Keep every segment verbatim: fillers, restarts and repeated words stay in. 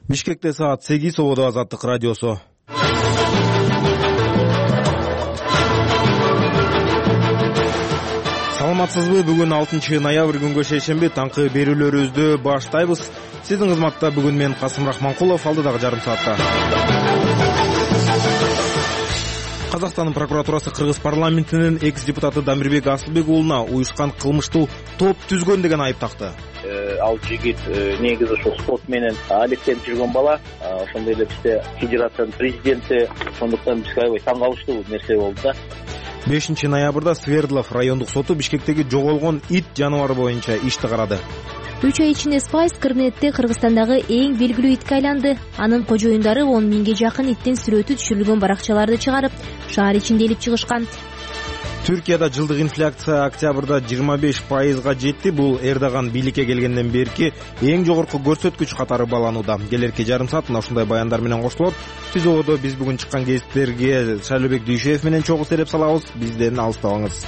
Бишкекте саат сегиз, ободо Азаттык радиосу. Саламатсызбы? Бүгүн алтынчы ноябрь күнгө шейшемби таңкы берүүлөрүбүздү баштайбыз. Сиздин кызматта бүгүн мен Касым Рахманкулов, алдыдагы жарым саатта. Казакстандын прокуратурасы Кыргыз парламентинин экс-депутаты Дамирбек Асылбек уулуна уюшкан кылмыштуу топ түзгөн деген айып такты. Ал жигит негизи ушул спорт менен алектенип жүргөн бала. Ошондой эле бизде федерациянын президенти, ошондуктан бизге аябай таң калыштуу нерсе болду да. бешинчи ноябрда Свердлов райондук соту Бишкектеги жоголгон ит жаныбары боюнча ишти карады. үч ай ичинде Спайс Кыргызстандагы Кыргызстандагы эң белгилүү итке айланды. Анын кожоюндары он миңге жакын иттин сүрөтү түшүрүлгөн баракчаларды чыгарып, шаар ичинде илип чыгышкан. Түркияда жылдык инфляция октябрда жыйырма беш пайызга жетти. Бул Эрдоган бийликке келгенден берки эң жогорку көрсөткүч катары бааланууда. Келерки жарым саат мына ушундай баяндар менен кошулот. Түзөдө биз бүгүн чыккан гезиттерге Шайлообек Дүйшөев менен чогуу сереп салабыз. Бизден алыстабаңыз.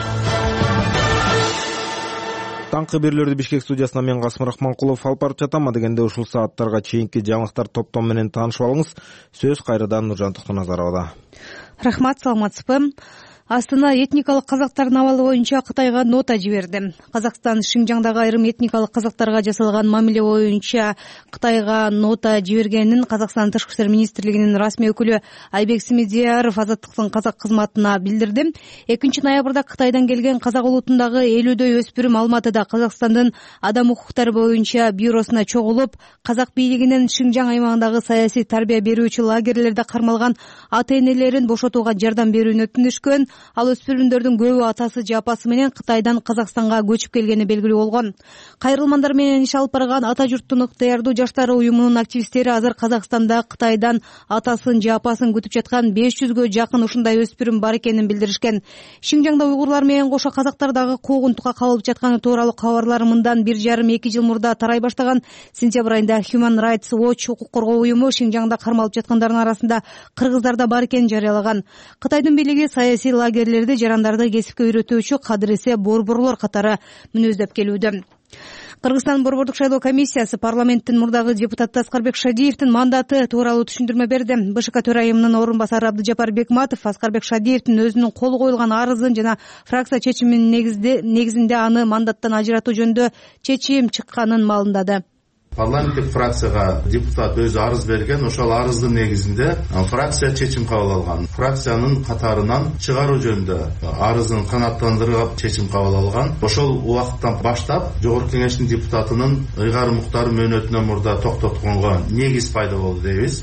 Таңкы берүүлөрдү Бишкек студиясынан мен Касым Рахманкулов алып барып жатам. Адегенде ушул сааттарга чейинки жаңылыктар топтом менен таанышып алыңыз. Сөз кайрадан Нуржан Токтоназаровада. Рахмат, саламатсызбы? Астана этникалык казактардын абалы боюнча Кытайга нота жиберди. Казакстан Шинжаңдагы айрым этникалык казактарга жасалган мамиле боюнча Кытайга нота жибергенин Казакстан Тышкы иштер министрлигинин расмий өкүлү Айбек Смедияров Азаттыктын казак кызматына билдирди. экинчи ноябрда Кытайдан келген казак улутундагы элүүдөй өспүрүм Алматыда Казакстандын адам укуктары боюнча бюросуна чогулуп, казак бийлигинин Шинжаң аймагындагы саясий тарбия берүүчү лагерлерде кармалган ата-энелерин бошотууга жардам берүүнү өтүнүшкөн. Ал өспүрүмдөрдүн көбү атасы же апасы менен Кытайдан Казакстанга көчүп келгени белгилүү болгон. Кайрылмандар менен иш алып барган ата журттун ыктыярдуу жаштары уюмунун активисттери азыр Казакстанда Кытайдан атасын же апасын күтүп жаткан беш жүзгө жакын ушундай өспүрүм бар экенин билдиришкен. Шинжаңда уйгурлар менен кошо казактар дагы куугунтукка кабылып жатканы тууралуу кабарлар мындан бир жарым эки жыл мурда тарай баштаган. Сентябрь айында Human Rights Watch укук коргоо уюму Шинжаңда кармалып жаткандардын арасында кыргыздар да бар экенин жарыялаган. Кытайдын бийлиги саясий лагерлерди жарандарды кесипке үйрөтүүчү кадыресе борборлор катары мүнөздөп келүүдө. Кыргызстан борбордук шайлоо комиссиясы парламенттин мурдагы депутаты Аскарбек Шадиевдин мандаты тууралуу түшүндүрмө берди. БШК төрайымынын орун басары Абдыжапар Бекматов Аскарбек Шадиевдин өзүнүн колу коюлган арызын жана фракция чечиминин негизинде аны мандаттан ажыратуу жөнүндө чечим чыкканын маалымдады. Парламенттик фракцияга депутат өзү арыз берген, ошол арыздын негизинде фракция чечим кабыл алган. Фракциянын катарынан чыгаруу жөнүндө арызын канааттандырып чечим кабыл алган. Ошол убакыттан баштап жогорку кеңештин депутатынын ыйгарым укуктары мөөнөтүнөн мурда токтотконго негиз пайда болду дейбиз.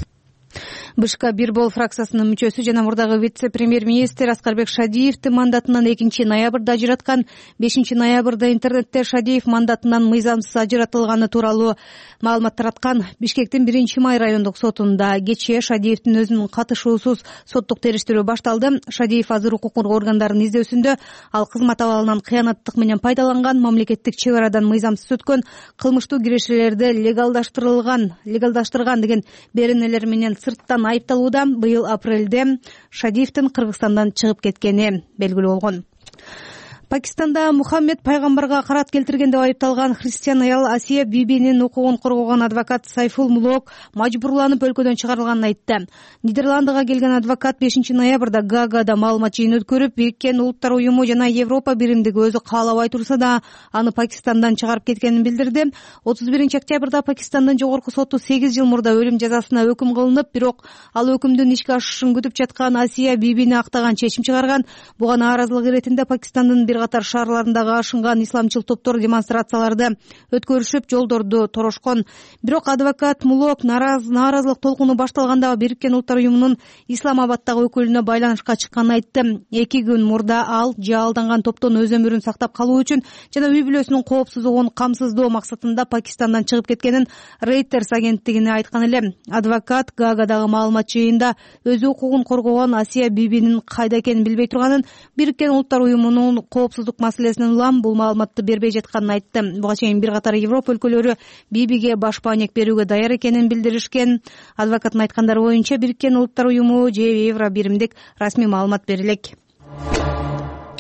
БШК бир бол фракциясынын мүчөсү жана мурдагы вице-премьер-министр Аскарбек Шадиевди мандатынан экинчи ноябрда ажыраткан. бешинчи ноябрда интернетте Шадиев мандатынан мыйзамсыз ажыратылганы тууралуу маалымат тараткан. Бишкектин биринчи май райондук сотунда кечээ Шадиевдин өзүнүн катышуусуз соттук териштирүү башталды. Шадиев азыр укук коргоо органдарынын издөөсүндө. Ал кызмат абалынан кыянаттык менен пайдаланган, мамлекеттик чек арадан мыйзамсыз өткөн, кылмыштуу кирешелерди легалдаштырылган, легалдаштырган деген беренелер менен сырттан айыпталууда. Быйыл апрелде Шадиевдин Кыргызстандан чыгып кеткени белгилүү болгон. Пакистанда Мухаммед пайгамбарга карат келтирген деп айыпталган христиан аял Асия Бибинин укугун коргогон адвокат Сайфул Мулок мажбурланып өлкөдөн чыгарылганын айтты. Нидерландыга келген адвокат бешинчи ноябрда Гаагада маалымат жыйын өткөрүп, Бириккен Улуттар уюму жана Европа биримдиги өзү каалабай турса да аны Пакистандан чыгарып кеткенин билдирди. отуз биринчи октябрда Пакистандын жогорку соту сегиз жыл мурда өлүм жазасына өкүм кылынып, бирок ал өкүмдүн ишке ашышын күтүп жаткан Асия Бибини актаган чечим чыгарган. Буга нааразылык иретинде Пакистандын бир катар шаарларындагы ашынган исламчыл топтор демонстрацияларды өткөрүшүп, жолдорду торошкон. Бирок адвокат Мулок нааразылык толкуну башталганда Бириккен Улуттар уюмунун Исламабадтагы өкүлүнө байланышка чыкканын айтты. Эки күн мурда ал жа алданган топтон өз өмүрүн сактап калуу үчүн жана үй бүлөсүнүн коопсуздугун камсыздоо максатында Пакистандан чыгып кеткенин Reuters агенттигине айткан эле. Адвокат Гаагадагы маалымат жыйында өз укугун коргогон Асия Бибинин кайда экенин билбей турганын, Бириккен Улуттар уюмунун коопсуздук маселесинин улам бул маалыматты бербей жатканын айтты. Буга чейин бир катар Европа өлкөлөрү Бибиге баш маанек берүүгө даяр экенин билдиришкен. Адвокаттын айткандары боюнча Бириккен Улуттар уюму же Евро биримдик расмий маалымат берилек.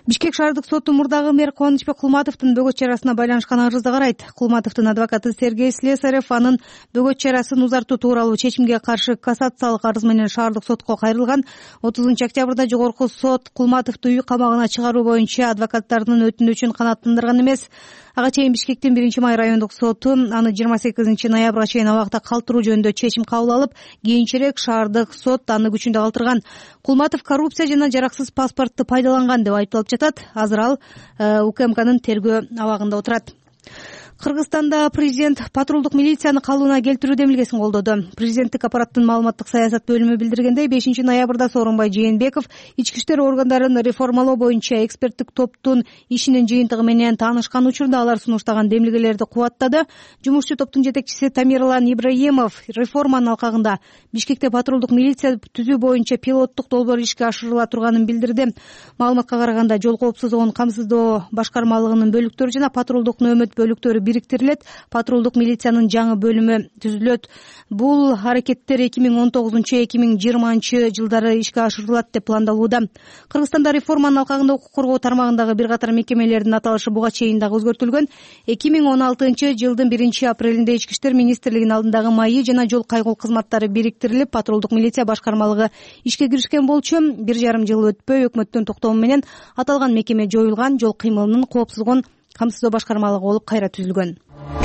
Бишкек шаардык соту мурдагы мэр Кубанычбек Кулматовдун бөгөт чарасына байланышкан арызды карайт. Кулматовдун адвокаты Сергей Слесарев анын бөгөт чарасын узартуу тууралуу чечимге каршы кассациялык арыз менен шаардык сотко кайрылган. отузунчу октябрда жогорку сот Кулматовду үй камагына чыгаруу боюнча адвокаттарынын өтүнүчүн канааттандырган эмес. Ага чейин Бишкектин биринчи май райондук соту аны жыйырма сегизинчи ноябрга чейин абакта калтыруу жөнүндө чечим кабыл алып, кийинчерээк шаардык сот аны күчүндө калтырган. Кулматов коррупция жана жараксыз паспортду пайдаланган деп айыпталып жатат. Азыр ал УКМКнын тергөө абагында отурат. Кыргызстанда президент патрулдук милицияны калыбына келтирүү демилгесин колдоду. Президенттик аппараттын маалыматтык саясат бөлүмү билдиргендей, бешинчи ноябрда Сооронбай Жээнбеков ички иштер органдарын реформалоо боюнча эксперттик топтун ишинин жыйынтыгы менен таанышкан учурда алар сунуштаган демилгелерди кубаттады. Жумушчу топтун жетекчиси Тамирлан Ибраимов реформанын алкагында Бишкекте патрулдук милиция түзүү боюнча пилоттук долбоор ишке ашырыла турганын билдирди. Маалыматка караганда, жол коопсуздугун камсыздоо башкармалыгынын бөлүктөрү жана патрулдук нөөмөт бөлүктөрү бириктирилет, патрулдук милициянын жаңы бөлүмү түзүлөт. Бул аракеттер эки миң он тогузунчу эки миң жыйырманчы жылдары ишке ашырылат деп пландалууда. Кыргызстанда реформанын алкагында укук коргоо тармагындагы бир катар мекемелердин аталышы буга чейин дагы өзгөртүлгөн. эки миң он алтынчы жылдын биринчи апрелинде Ички иштер министрлигинин алдындагы МАИ жана жол кайгыл кызматтары бириктирилип, патрулдук милиция башкармалыгы ишке киришкен болчу. Бир жарым жыл өтпөй өкмөттүн токтому менен аталган мекеме жоюлган, жол кыймылынын коопсуздугун камсыздоо башкармалыгы болуп кайра түзүлгөн.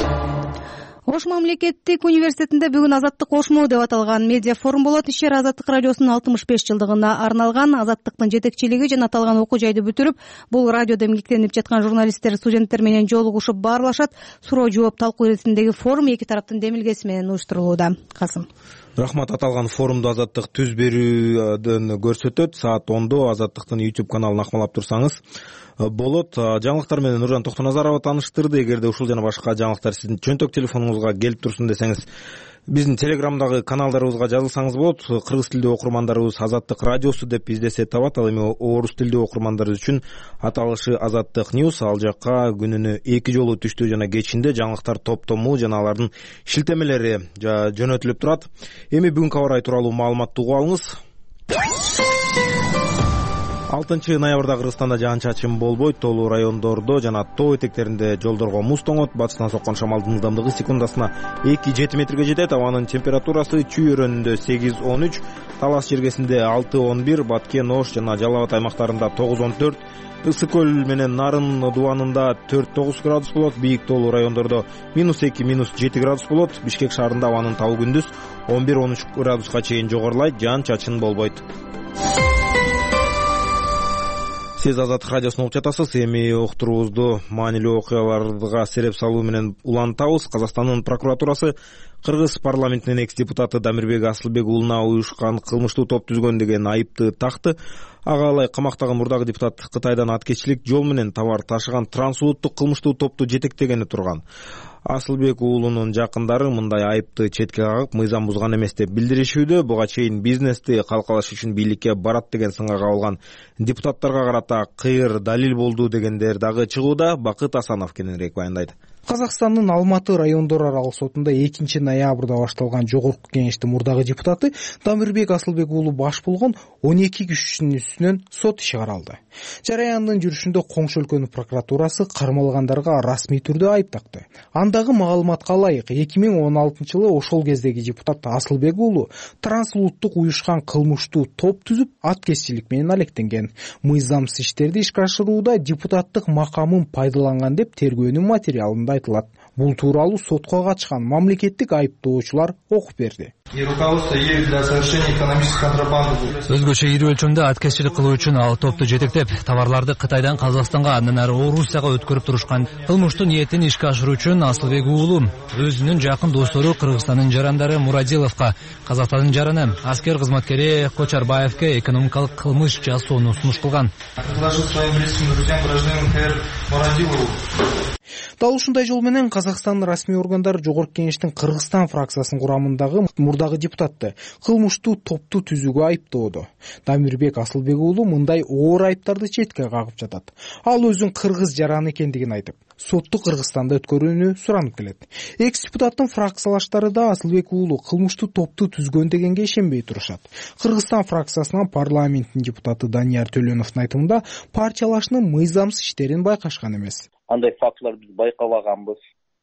Ош мамлекеттик университетинде бүгүн Азаттык Ошму деп аталган медиа форум болот. Иш-чара Азаттык радиосунун алтымыш беш жылдыгына арналган. Азаттыктын жетекчилиги жана аталган окуу жайды бүтүрүп, бул радиодо эмгектенип жаткан журналисттер, студенттер менен жолугушуп баарлашат. Суроо жооп талкуу ирисиндеги форум эки тараптын демилгеси менен уюштурулууда. Касым. Рахмат. Аталган форумду Азаттык түз берүүдөн көрсөтөт. Саат ондо Азаттыктын YouTube каналын акмалап турсаңыз болот. Жаңылыктар менен Нуржан Токтоназарова тааныштырды. Эгерде ушул жана башка жаңылыктар сиздин чөнтөк телефонуңузга келип турсун десеңиз, биздин телеграмдагы каналдарыбызга жазылсаңыз болот. Кыргыз тилдүү окурмандарыбыз Азаттык радиосу деп издесе табат. Ал эми орус тилдүү окурмандарыбыз үчүн аталышы Азаттык Ньюс. Ал жакка күнүнө эки жолу түштүү жана кечинде жаңылыктар топтому жана алардын шилтемелери жөнөтүлүп турат. Эми бүгүнкү аба ырайы тууралуу маалыматты угуп алыңыз. алтынчы ноябрда Кыргызстанда жаан-чачын болбойт. Тоолуу райондордо жана тоо этектеринде жолдорго муз тоңот. Батыштан соккон шамалдын ылдамдыгы секундасына эки жети метрге жетет. Абанын температурасы Чүй өрөөнүндө сегиз он үч, Талас жергесинде алты он бир, Баткен, Ош жана Жалал Абад аймактарында тогуз он төрт, Ысык көл менен Нарын дубанында төрт тогуз градус болот. Бийик тоолуу райондордо минус эки минус жети градус болот. Бишкек шаарында абанын табы күндүз он бир он үч градуска чейин жогорулайт. Жаан-чачын болбойт. Сиз Азаттык радиосун угуп жатасыз. Эми уктуруубузду маанилүү окуяларга сереп салуу менен улантабыз. Казакстандын прокуратурасы Кыргыз парламентинин экс-депутаты Дамирбек Асылбек уулуна уюшкан кылмыштуу топ түзгөн деген айыпты такты. Ага алай камактагы мурдагы депутат Кытайдан аткечилик жол менен товар ташыган трансулуттук кылмыштуу топту жетектегени турган. Асылбек уулунун жакындары мындай айыпты четке кагып, мыйзам бузган эмес деп билдиришүүдө. Буга чейин бизнести калкалаш үчүн бийликке барат деген сынга кабылган депутаттарга карата кыйыр далил болду дегендер дагы чыгууда. Бакыт Асанов кененирээк баяндайт. Казакстандын Алматы райондор аралык сотунда экинчи ноябрда башталган жогорку кеңештин мурдагы депутаты Дамирбек Асылбек уулу баш болгон он эки кишинин үстүнөн сот иши каралды. Жараяндын жүрүшүндө коңшу өлкөнүн прокуратурасы кармалгандарга расмий түрдө айып такты. Андагы маалыматка ылайык, эки миң он алтынчы жылы ошол кездеги депутат Асылбек уулу трансулуттук уюшкан кылмыштуу топ түзүп, аткезчилик менен алектенген. Мыйзамсыз иштерди ишке ашырууда депутаттык макамын пайдаланган деп тергөөнүн материалында айтылат. Бул тууралуу сотко катышкан мамлекеттик айыптоочулар окуп берди. Өзгөчө ири өлчөмдө аткезчилик кылуу үчүн ал топту жетектеп, товарларды Кытайдан Казакстанга, андан ары Орусияга өткөрүп турушкан. Кылмыштуу ниетин ишке ашыруу үчүн Асылбек уулу өзүнүн жакын достору Кыргызстандын жарандары Мурадиловго, Казакстандын жараны аскер кызматкери Кочарбаевке экономикалык кылмыш жасоону сунуш кылган. Дал ушундай жол менен Казакстандын расмий органдары жогорку кеңештин Кыргызстан фракциясынын курамындагы мурдагы депутатты кылмыштуу топту түзүүгө айыптоодо. Дамирбек Асылбек уулу мындай оор айыптарды четке кагып жатат. Ал өзүн кыргыз жараны экендигин айтып, сотту Кыргызстанда өткөрүүнү суранып келет. Экс депутаттын фракциялаштары да Асылбек уулу кылмыштуу топту түзгөн дегенге ишенбей турушат. Кыргызстан фракциясынан парламенттин депутаты Данияр Төлөновдун айтымында партиялашынын мыйзамсыз иштерин байкашкан эмес. Андай фактылар биз байкабаганбыз.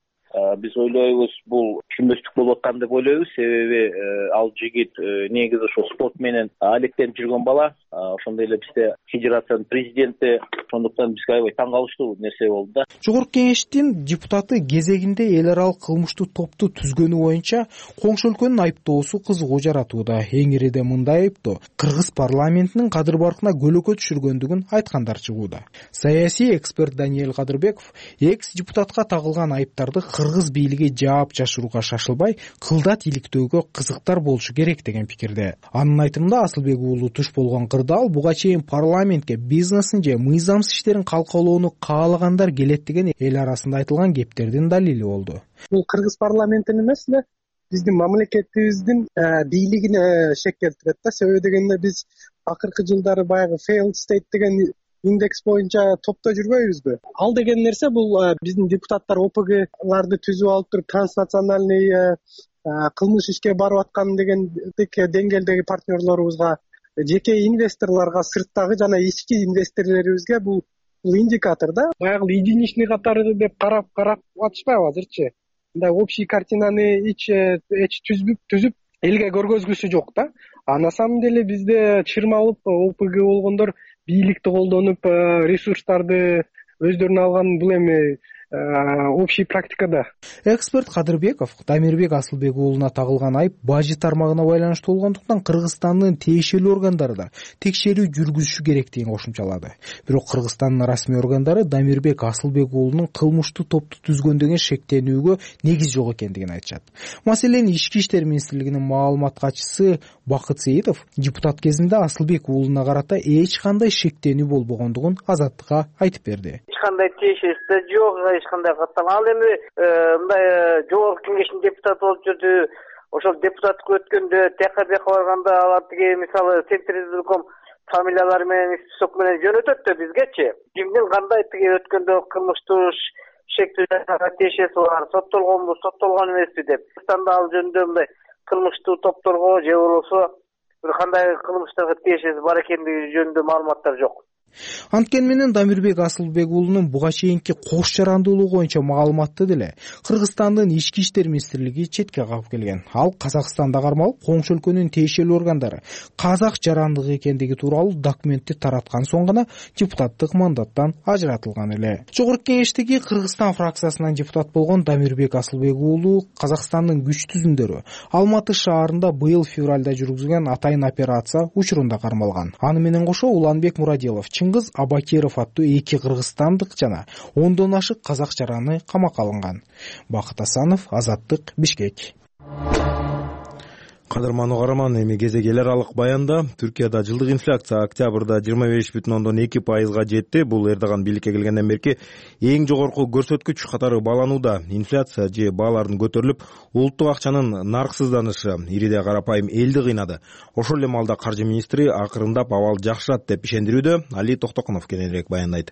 Биз ойлойбуз, бул түшүнбөстүк болуп аткан деп ойлойбуз. Себеби ал жигит негизи ошо спорт менен алектенип жүргөн бала. Ошондой эле бизде федерациянын президенти, ошондуктан бизге аябай таң калыштуу нерсе болду да. Жогорку кеңештин депутаты кезегинде эл аралык кылмыштуу топту түзгөнү боюнча коңшу өлкөнүн айыптоосу кызыгуу жаратууда. Эң ириде мындай айыптоо Кыргыз парламентинин кадыр баркына көлөкө түшүргөндүгүн айткандар чыгууда. Саясий эксперт Даниэль Кадырбеков экс депутатка тагылган айыптарды Кыргыз бийлиги жаап жашырууга шашылбай, кылдат иликтөөгө кызыктар болушу керек деген пикирде. Анын айтымында Асылбек уулу туш болгон кырдаал буга чейин парламентке бизнесин же мыйзамсыз иштерин калкалоону каалагандар келет деген эл арасында айтылган кептердин далили болду. Бул Кыргыз парламентин эмес эле биздин мамлекетибиздин бийлигине шек келтирет да. Себеби дегенде биз акыркы жылдары баягы failed state деген индекс боюнча топто жүрбөйбүзбү? Ал деген нерсе бул биздин депутаттар О П Гларды түзүп алып туруп транснациональный кылмыш ишке барып аткан дегендик деңгээлдеги партнерлорубузга, жеке инвесторлорго, сырттагы жана ички инвесторлорубузга бул индикатор да. Баягы единичный катары деп карап карап атышпайбы азырчы? Мындай общий картинаны ич эч түзүп түзүп элге көргөзгүсү жок да. А на самом деле бизде чырмалып О П Г болгондор бийликти колдонуп, ресурстарды өздөрүнө алган бул эми общий практикада. Эксперт Кадырбеков Дамирбек Асылбек уулуна тагылган айып бажы тармагына байланыштуу болгондуктан Кыргызстандын тиешелүү органдары да текшерүү жүргүзүшү керектигин кошумчалады. Бирок Кыргызстандын расмий органдары Дамирбек Асылбек уулунун кылмыштуу топту түзгөн деген шектенүүгө негиз жок экендигин айтышат. Маселен, Ички иштер министрлигинин маалымат катчысы Бакыт Сейитов депутат кезинде Асылбек уулуна карата эч кандай шектенүү болбогондугун Азаттыкка айтып берди. Эч кандай тиешеси жок, эч кандай катталган. Ал эми мындай жогорку кеңештин депутаты болуп жүрдү. Ошол депутаттыкка өткөндө Т К Б барганда алар тиги мисалы Центризм фамилиялары менен список менен жөнөтөт да бизгечи. Кимдин кандай тиги өткөндө кылмыштуу шектүүгө тиешеси бар, соттолгонбу, соттолгон эмеспи деп. Кыргызстанда ал жөнүндө мындай кылмыштуу топторго же болбосо бир кандай кылмыштарга тиешеси бар экендиги жөнүндө маалыматтар жок. Анткени менен Дамирбек Асылбек уулунун буга чейинки кош жарандуулугу боюнча маалыматты деле Кыргызстандын Ички иштер министрлиги четке кагып келген. Ал Казакстанда кармалып, коңшу өлкөнүн тиешелүү органдары казак жарандыгы экендиги тууралуу документти тараткан соң гана депутаттык мандаттан ажыратылган эле. Жогорку кеңештеги Кыргызстан фракциясынан депутат болгон Дамирбек Асылбек уулу Казакстандын күч түзүмдөрү Алматы шаарында быйыл февралда жүргүзгөн атайын операция учурунда кармалган. Аны менен кошо Уланбек Мурадилов, Чыңгыз Абакиров аттуу эки кыргызстандык жана ондон ашык казак жараны камакка алынган. Бакыт Асанов, Азаттык, Бишкек. Кадырман угарман, эми кезек эл аралык баянда. Түркияда жылдык инфляция октябрда жыйырма беш бүтүн ондон эки пайызга жетти. Бул Эрдоган бийликке келгенден берки эң жогорку көрсөткүч катары бааланууда. Инфляция же баалардын көтөрүлүп, улуттук акчанын нарксызданышы ириде карапайым элди кыйнады. Ошол эле маалда каржы министри акырындап абал жакшырат деп ишендирүүдө. Али Токтокунов кененирээк баяндайт.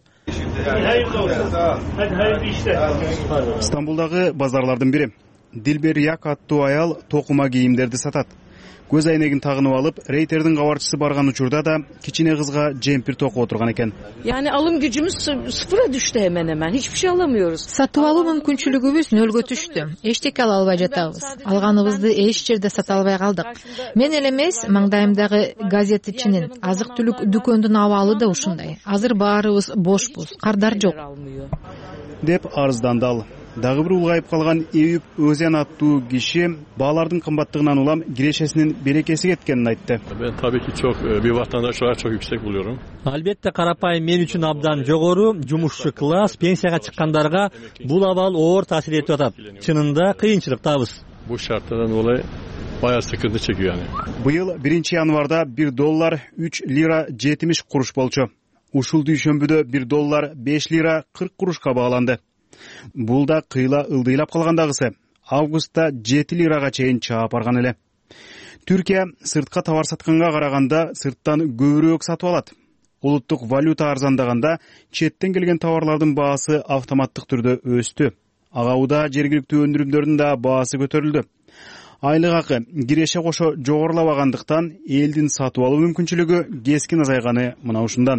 Стамбулдагы базарлардын бири Дилбер Як аттуу аял токума кийимдерди сатат. Көз айнегин тагынып алып, рейтердин кабарчысы барган учурда да кичине кызга жемпир токуп отурган экен. Yani alım gücümüz sıfıra düştü hemen hemen. Hiçbir şey alamıyoruz. Сатып алуу мүмкүнчүлүгүбүз нөлгө түштү. Эчтеке ала албай жатабыз. Алганыбызды эч жерде сата албай калдык. Мен эле эмес, маңдайымдагы газет ичинин азык-түлүк дүкөндүн абалы да ушундай. Азыр баарыбыз бошпуз, кардар жок. Деп арызданды ал. Дагы бир улгайып калган Эюп Өзен аттуу киши баалардын кымбаттыгынан улам кирешесинин берекеси кеткенин айтты. Ben tabii ki çok bir vatandaş olarak çok yüksek buluyorum. Albatta карапайым мен үчүн абдан жогору, жумушчу класс, пенсияга чыккандарга бул абал оор таасир этип атат. Чынында кыйынчылыктабыз. Bu şartlardan dolayı bayağı sıkıntı çekiyor yani. Быйыл биринчи январда bir доллар үч лира жетимиш куруш болчу. Ушул дүйшөмбүдө bir доллар беш лира кырк курушка бааланды. Бул да кыйла ылдыйлап калгандагысы. Августта жети лирага чейин чаап барган эле. Түркия сыртка товар сатканга караганда сырттан көбүрөөк сатып алат. улуттук валюта арзандаганда четтен келген товарлардын баасы автоматтык түрдө өстү. Ага удаа жергиликтүү өндүрүмдөрдүн да баасы көтөрүлдү. Айлык акы киреше кошо жогорулабагандыктан элдин сатып алуу мүмкүнчүлүгү кескин азайганы мына ушундан.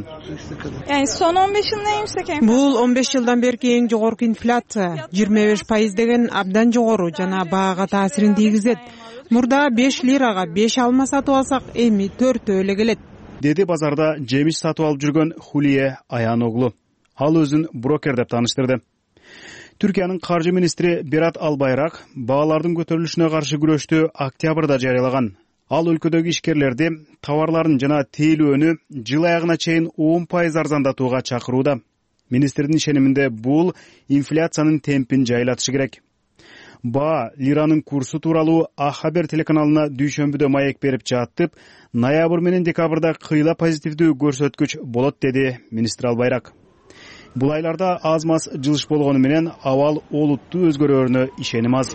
Бул он беш жылдан берки эң жогорку инфляция. жыйырма беш пайыз деген абдан жогору жана баага таасирин тийгизет. Мурда беш лирага беш алма сатып алсак, эми төртөө эле келет. Деди базарда жемиш сатып алып жүргөн Хулие Аяноглу. Ал өзүн брокер деп тааныштырды. Түркиянын каржы министри Берат Албайрак баалардын көтөрүлүшүнө каршы күрөштү октябрда жарыялаган. Ал өлкөдөгү ишкерлерди товарларын жана тейлөөнү жыл аягына чейин он пайыз арзандатууга чакырууда. Министрдин ишениминде бул инфляциянын темпин жайлатышы керек. Баа лиранын курсу тууралуу А-хабер телеканалына дүйшөмбүдө маек берип жатып, ноябрь менен декабрда кыйла позитивдүү көрсөткүч болот, деди министр Албайрак. Бул айларда аз маз жылыш болгону менен абал олуттуу өзгөрөөрүнө ишеним аз.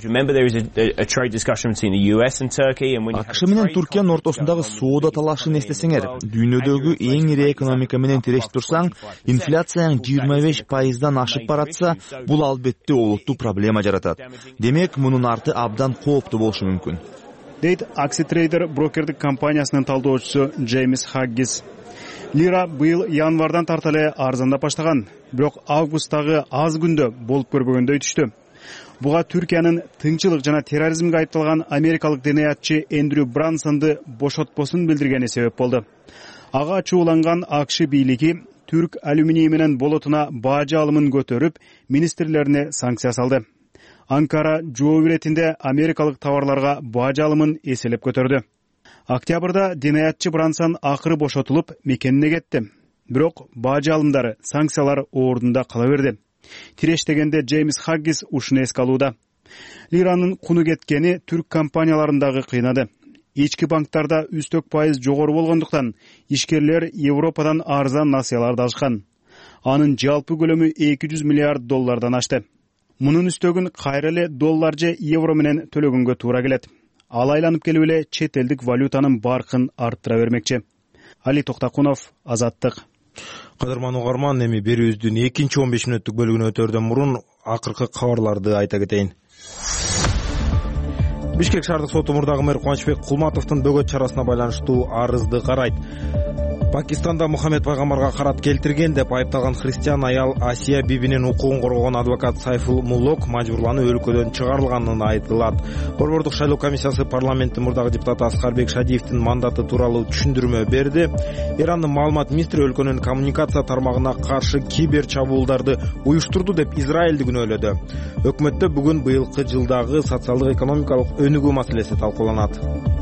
АКШ менен Туркиянын ортосундагы соода талашын эстесеңер, дүйнөдөгү эң ири экономика менен тирешип турсаң, инфляцияң жыйырма беш пайыздан ашып баратса, бул албетте олуттуу проблема жаратат. Демек, мунун арты абдан кооптуу болушу мүмкүн. Дейт Акситрейдер брокердик компаниясынын талдоочусу Джеймс Хаггис. Лира быйыл январдан тарта эле арзандап баштаган, бирок августтагы аз күндө болуп көрбөгөндөй түштү. Буга Түркиянын тынччылык жана терроризмге айыпталган америкалык денаятчы Эндрю Брансонду бошотпосун билдиргени себеп болду. Ага ачууланган АКШ бийлиги түрк алюминий менен болотуна бажы алымын көтөрүп, министрлерине санкция салды. Анкара жооп иретинде америкалык товарларга бажы алымын эселеп көтөрдү. Октябрда денаятчы Брансон акыры бошотулуп, мекенине кетти. Бирок бажы алымдары, санкциялар ордунда кала берди. Тирештегенде Джеймс Хаггис ушуну эске алууда. Лиранын куну кеткени түрк компанияларындагы кыйнады. Ички банктарда үстөк пайыз жогору болгондуктан ишкерлер Европадан арзан насыяларды алышкан. Анын жалпы көлөмү эки жүз миллиард доллардан ашты. Мунун үстөгүн кайра эле доллар же евро менен төлөгөнгө туура келет. Ал айланып келип эле чет элдик валютанын баркын арттыра бермекчи. Али Токтакунов, Азаттык. Кадырман угарман, эми берүүбүздүн экинчи он беш мүнөттүк бөлүгүнө өтөрдөн мурун акыркы кабарларды айта кетейин. Бишкек шаардык соту мурдагы мэр Кубанычбек Кулматовдун бөгөт чарасына байланыштуу арызды карайт. Пакистанда Мухаммед пайгамбарга карат келтирген деп айыпталган христиан аял Асия бибинин укугун коргогон адвокат Сайфул Муллок мажбурланып өлкөдөн чыгарылганын айтылат. Борбордук шайлоо комиссиясы парламенттин мурдагы депутаты Аскарбек Шадиевдин мандаты тууралуу түшүндүрмө берди. Ирандын маалымат министри өлкөнүн коммуникация тармагына каршы кибер чабуулдарды уюштурду деп Израилди күнөөлөдү. Өкмөттө бүгүн быйылкы жылдагы социалдык экономикалык өнүгүү маселеси талкууланат.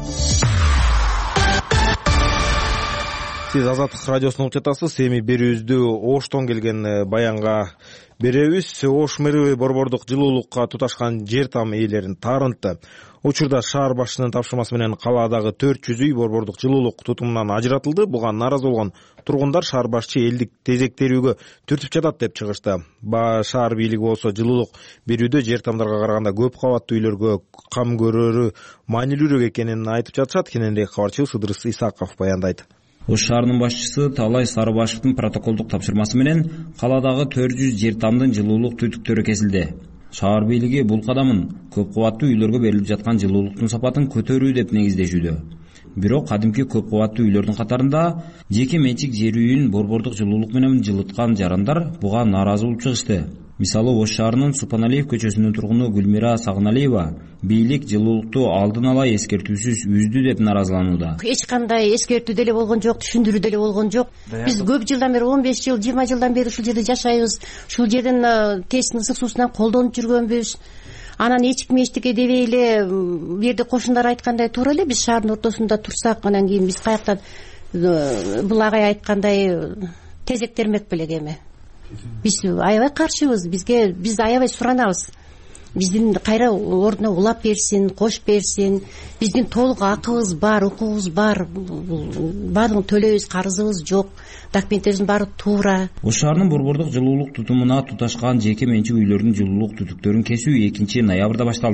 Сиз Азаттык радиосун угуп жатасыз. Эми берүүбүздү Оштон келген баянга беребиз. Ош мэри борбордук жылуулукка туташкан жер там ээлерин таарынтты. Учурда шаар башчысынын тапшырмасы менен калаадагы төрт жүз үй борбордук жылуулук тутумунан ажыратылды. Буга нааразы болгон тургундар шаар башчы элдик тезектерүүгө түртүп жатат деп чыгышты. Шаар бийлиги болсо жылуулук берүүдө жер тамдарга караганда көп кабаттуу үйлөргө кам көрөрү маанилүүрөөк экенин айтып жатышат. Кененирээк кабарчыбыз Ыдырыс Исаков баяндайт. Ош шаарынын башчысы Талай Сарыбашевдин протоколдук тапшырмасы менен калаадагы төрт жүз жер тамдын жылуулук түтүктөрү кесилди. Шаар бийлиги бул кадамын көп кабаттуу үйлөргө берилип жаткан жылуулуктун сапатын көтөрүү деп негиздешүүдө. Бирок кадимки көп кабаттуу үйлөрдүн катарында жеке менчик жер үйүн борбордук жылуулук менен жылыткан жарандар буга нааразы болуп чыгышты. Мисалы, Ош шаарынын Супаналиев көчөсүнүн тургуну Гүлмира Сагыналиева бийлик жылуулукту алдын ала эскертүүсүз үздү деп нааразыланууда. Эч кандай эскертүү деле болгон жок, түшүндүрүү деле болгон жок. Биз көп жылдан бери, он беш жыл, жыйырма жылдан бери ушул жерде жашайбыз. Ушул жерден тесттин ысык суусунан колдонуп жүргөнбүз. Анан эч ким эчтеке дебей эле бу жерде кошундар айткандай туура эле биз шаардын ортосунда турсак, анан кийин биз каяктан бул агай айткандай тезектермек белек эми. Биз аябай каршыбыз. Бизге биз аябай суранабыз. Биздин кайра ордуна улап берсин, кош берсин. Биздин толук акыбыз бар, укугубуз бар. Баардыгын төлөйбүз, карызыбыз жок. Документтерибиздин баары туура. Ош шаарынын борбордук жылуулук тутумуна туташкан жеке менчик үйлөрдүн жылуулук түтүктөрүн кесүү экинчи ноябрда башталды.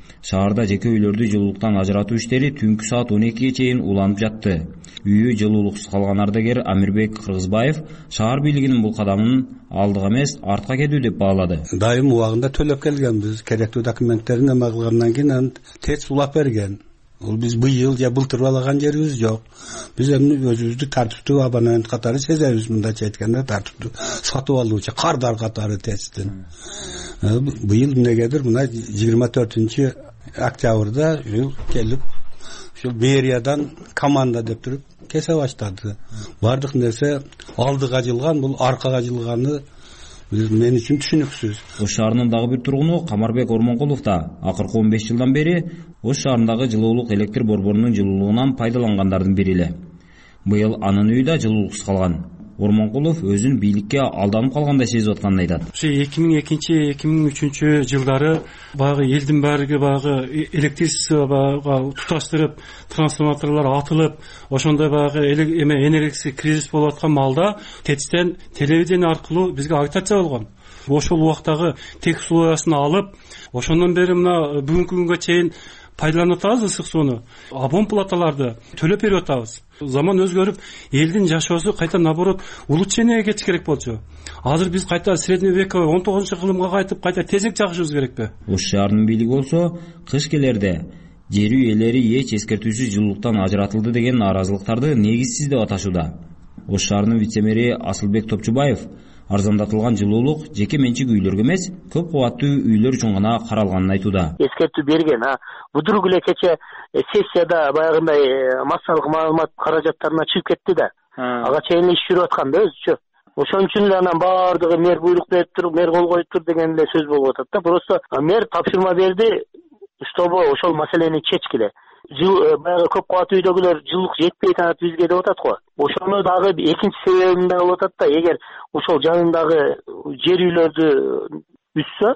Шаарда жеке үйлөрдү жылуулуктан ажыратуу иштери түнкү саат он экиге чейин уланып жатты. Үйү жылуулуксуз калган ардагер Амирбек Кыргызбаев шаар бийлигинин бул кадамын алдыга эмес, артка кетүү деп баалады. Дайым убагында төлөп келгенбиз. Керектүү документтерин эме кылгандан кийин анан тез улап берген. Бул биз быйыл же былтыр алаган жерибиз жок. Биз эми өзүбүздү тартиптүү абонент катары сезебиз, мындайча айтканда тартиптүү сатып алуучу кардар катары тесттин. Быйыл эмнегедир мына жыйырма төртүнчү октябрда келип ушул мэриядан команда деп туруп кесе баштады. Бардык нерсе алдыга жылган, бул аркага жылганы мен үчүн түшүнүксүз. Ош шаарынын дагы бир тургуну Камарбек Ормонкулов да акыркы он беш жылдан бери Ош шаарындагы жылуулук электр борборунун жылуулугунан пайдалангандардын бири эле. Быйыл анын үйү да жылуулуксуз калган. Ормонкулов өзүн бийликке алданып калгандай сезип атканын айтат. Ошо эки миң экинчи эки миң үчүнчү жылдары баягы элдин баардыгы баягы электричество баягы туташтырып, трансформаторлор атылып, ошондой баягы эме энергетик кризис болуп аткан маалда тетстен телевидение аркылуу бизге агитация болгон. Ошол убактагы тек сууясын алып, ошондон бери мына бүгүнкү күнгө чейин пайдаланып атабыз ысык сууну. Абон платаларды төлөп берип атабыз. Заман өзгөрүп, элдин жашоосу кайта наоборот улучшениеге кетиш керек болчу. Азыр биз кайта средневековый он тогузунчу кылымга кайтып, кайта тезек чагышыбыз керекпи? Ош шаарынын бийлиги болсо, кыш келерде жер үй ээлери эч эскертүүсүз жылуулуктан ажыратылды деген нааразылыктарды негизсиз деп аташууда. Ош шаарынын вице-мэри Асылбек Топчубаев арзандатылган жылуулук жеке менчик үйлөргө эмес, көп кубаттуу үйлөр үчүн гана каралганын айтууда. Эскертүү берген, а будурук эле кече сессияда баягындай массалык маалымат каражаттарына чыгып кетти да. Ага чейин иш жүрүп аткан да өзүчө. Ошон үчүн эле анан баардыгы мэр буйрук берип туруп, мэр кол коюп тур деген эле сөз болуп атат да. Просто мэр тапшырма берди, чтобы ошол маселени чечкиле. Жыл баягы көп кубаттуу үйдөгүлөр жылуулук жетпей атат бизге деп атат го. Ошону дагы экинчи себебин да болуп атат да, эгер ошол жанындагы жер үйлөрдү үссө,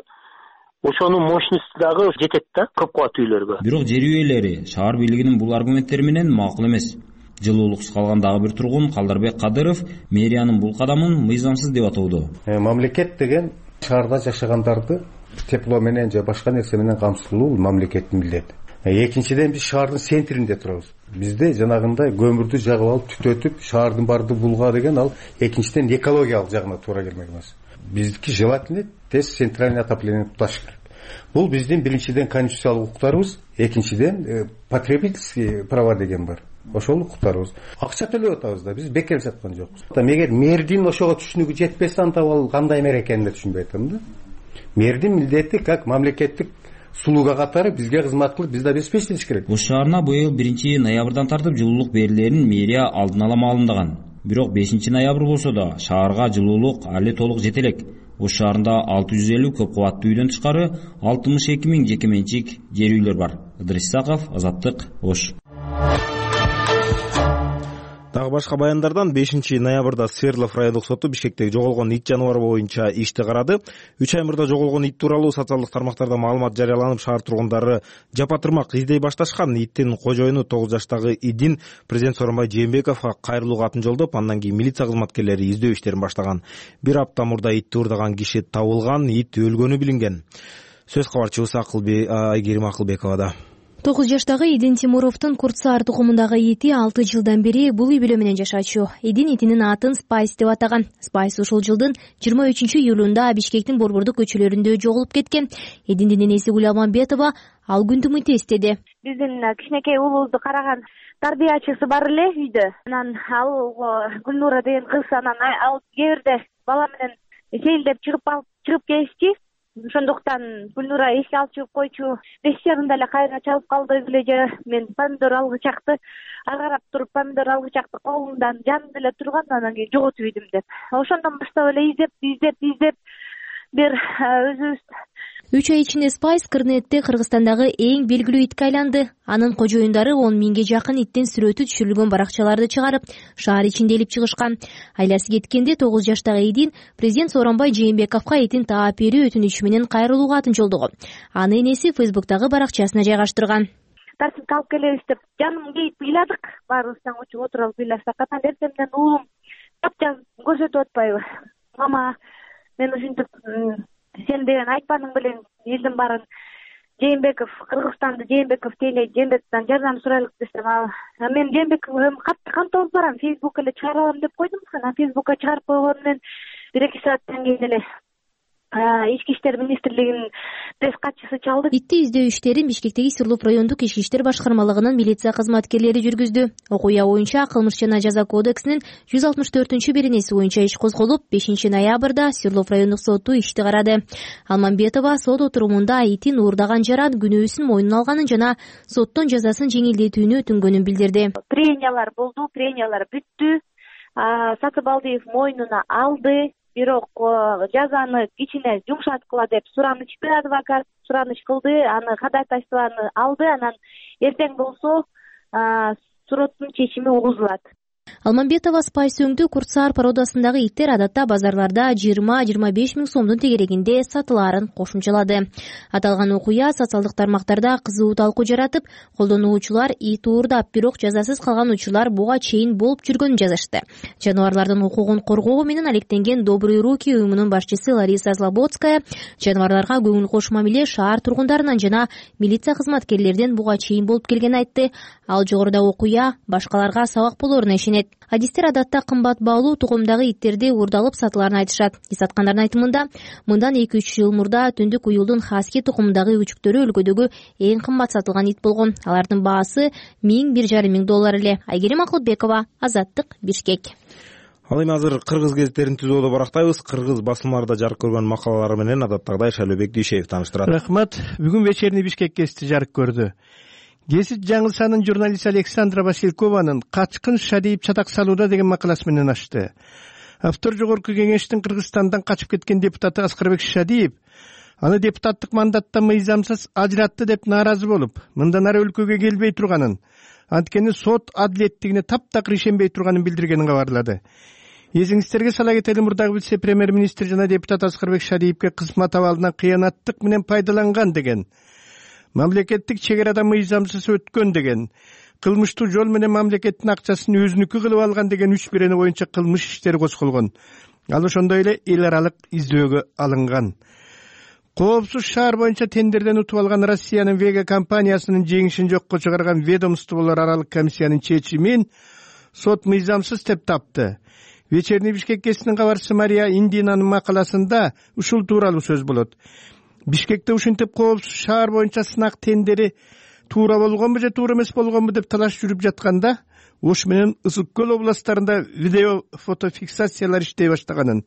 ошонун мощности дагы жетет да көп кубаттуу үйлөргө. Бирок жер үйлери шаар бийлигинин бул аргументтери менен макул эмес. Жылуулуксуз калган дагы бир тургун Калдарбек Кадыров мэриянын бул кадамын мыйзамсыз деп атоодо. Мамлекет деген шаарда жашагандарды тепло менен же башка нерсе менен камсыздоо мамлекеттин милдети. Экинчиден биз шаардын центринде турабыз. Бизде жанагындай көмүрдү жагып алып түтөтүп шаардын барды булга деген ал экинчиден экологиялык жагына туура келмек эмес. Биздики желательно тез центральный отопление туташ керек. Бул биздин биринчиден конституциялык укуктарыбыз, экинчиден потребительский права деген бар. Ошол укуктарыбыз. Акча төлөп атабыз да, биз бекер саткан жокпуз. Эгер мэрдин ошого түшүнүгү жетпесе, анда ал кандай мэр экенин түшүнбөй атам да. Мэрдин милдети как мамлекеттик сулууга катары бизге кызмат кылып, бизди обеспечить керек. Ош шаарына быйыл биринчи ноябрдан тартып жылуулук берилерин мэрия алдын ала маалымдаган. Бирок бешинчи ноябрь болсо да шаарга жылуулук али толук жете элек. Ош шаарында алты жүз элүү көп кубаттуу үйдөн тышкары алтымыш эки миң жеке менчик жер үйлөр бар. Ыдырыс Исаков, Азаттык, Ош. Дагы башка баяндардан бешинчи ноябрда Свердлов райондук соту Бишкектеги жоголгон ит жаныбары боюнча ишти карады. үч ай мурда жоголгон ит тууралуу социалдык тармактарда маалымат жарыяланып, шаар тургундары жапа-тырмак издей башташкан. Иттин кожоюну тогуз жаштагы Идин президент Сооронбай Жээнбековго кайрылуу катын жолдоп, андан кийин милиция кызматкерлери издөө иштерин баштаган. Бир апта мурда итти уурдаган киши табылган, ит өлгөнү билинген. Сөз кабарчыбыз Айгерим Акылбековада. тогуз жаштагы Идин Тимуровдун Куртсаар тукумундагы ити алты жылдан бери бул үй бүлө менен жашачу. Идин итинин атын Спайс деп атаган. Спайс ушул жылдын жыйырма үчүнчү июлунда Бишкектин борбордук көчөлөрүндө жоголуп кеткен. Идиндин энеси Гүлалмамбетова ал күндү мынтип эстеди. Биздин кичинекей уулубузду караган тарбиячысы бар эле үйдө. Анан ал Гүлнура деген кыз, анан ал кээ бирде бала менен сейилдеп чыгып алып чыгып кетишти. Ошондуктан Гүлнура эске алып чыгып койчу. беш жарымда эле кайра чалып калды эле же мен помидор алгычакты ар карап туруп помидор алгычакты колумдан жанымда эле турган, анан кийин жоготуп ийдим деп. Ошондон баштап эле издеп издеп издеп бир өзүбүз үч ай ичинде Спайс Кырнетте Кыргызстандагы эң белгилүү итке айланды. Анын кожоюндары он миңге жакын иттин сүрөтү түшүрүлгөн баракчаларды чыгарып, шаар ичинде илип чыгышкан. Айласы кеткенде тогуз жаштагы Идин президент Сооронбай Жээнбековго итин таап берүү өтүнүчү менен кайрылуу катын жолдогон. Аны энеси Фейсбуктагы баракчасына жайгаштырган. Тартипке алып келебиз деп жаным кейип ыйладык. Баарыбыздан учуп отуруп ыйласак, анан эртемден уулум жапжан көрсөтүп атпайбы? Мама, мен ушинтип сен деген айтпаның белең элдин баарын Жээнбеков, Кыргызстанды Жээнбеков тейлейт, Жээнбековдон жардам сурайлык десем, мен Жээнбеков катты кантип барам, Фейсбукка эле чыгара алам деп койдум. Анан Фейсбукка чыгарып койгону менен бир эки сааттан кийин эле ички иштер министрлигинин пресс катчысы чалды. Итти издөө иштерин Бишкектеги Сырлов райондук ички иштер башкармалыгынын милиция кызматкерлери жүргүздү. Окуя боюнча Кылмыш жана жаза кодексинин жүз алтымыш төртүнчү беренеси боюнча иш козголуп, бешинчи ноябрда Сырлов райондук соту ишти карады. Алмамбетова сот отурумунда Итин уурдаган жаран күнөөсүн мойнуна алганын жана соттон жазасын жеңилдетүүнү өтүнгөнүн билдирди. Прениялар болду, прениялар бүттү. Сатыбалдиев мойнуна алды. Бирок жазаны кичине жумшаткыла деп суранычты, адвокат сураныч кылды, аны кадайташтыаны алды, анан эртең болсо суроттун чечими угузулат. Алмамбетова спайс өңдүү куртсаар породасындагы иттер адатта базарларда жыйырма жыйырма беш миң сомдун тегерегинде сатылаарын кошумчалады. Аталган окуя социалдык тармактарда кызуу талкуу жаратып, колдонуучулар ит уурдап, бирок жазасыз калган учурлар буга чейин болуп жүргөнүн жазышты. Жаныбарлардын укугун коргоо менен алектенген Добрые руки уюмунун башчысы Лариса Слободская жаныбарларга көңүл кош мамиле шаар тургундарынан жана милиция кызматкерлерден буга чейин болуп келгенин айтты. Ал жогоруда окуя башкаларга сабак болоруна ишенет. Адистер адатта кымбат баалуу тукумдагы иттерди уурдалып сатыларын айтышат. Саткандардын айтымында, мындан эки үч жыл мурда түндүк уюлдун хаски тукумдагы үчүктөрү өлкөдөгү эң кымбат сатылган ит болгон. Алардын баасы миң бир жарым миң доллар эле. Айгерим Акылбекова, Азаттык, Бишкек. Ал эми азыр кыргыз гезиттерин түзүүдө барактайбыз. Кыргыз басылмаларда жарык көргөн макалалары менен адаттагыдай Шайлообек Дүйшеев тааныштырат. Рахмат. Бүгүн вечерний Бишкек гезити жарык көрдү. Гезит жаңылсанын журналист Александра Василькованын «Качкын Шадиев чатак салууда» деген макаласы менен ачты. Автор жогорку кеңештин Кыргызстандан качып кеткен депутаты Аскарбек Шадиев аны депутаттык мандаттан мыйзамсыз ажыратты деп нааразы болуп, мындан ары өлкөгө келбей турганын, анткени сот адилеттигине таптакыр ишенбей турганын билдиргенин кабарлады. Эсиңиздерге сала кетели, мурдагы вице премьер-министр жана депутат Аскарбек Шадиевке кызмат абалынан кыянаттык менен пайдаланган деген, мамлекеттик чек арада мыйзамсыз өткөн деген, кылмыштуу жол менен мамлекеттин акчасын өзүнүкү кылып алган деген үч бирени боюнча кылмыш иштери козголгон. Ал ошондой эле эл аралык издөөгө алынган. Коопсуз шаар боюнча тендерден утуп алган Россиянын Вега компаниясынын жеңишин жокко чыгарган ведомстволор аралык комиссиянын чечимин сот мыйзамсыз деп тапты. Вечерний Бишкек гезитинин кабарчысы Мария Индинанын макаласында ушул тууралуу сөз болот. Бишкекте ушинтип коопсуз шаар боюнча сынак тендери туура болгонбу же туура эмес болгонбу деп талаш жүрүп жатканда, Ош менен Ысык көл областарында видео фотофиксациялар иштей баштаганын,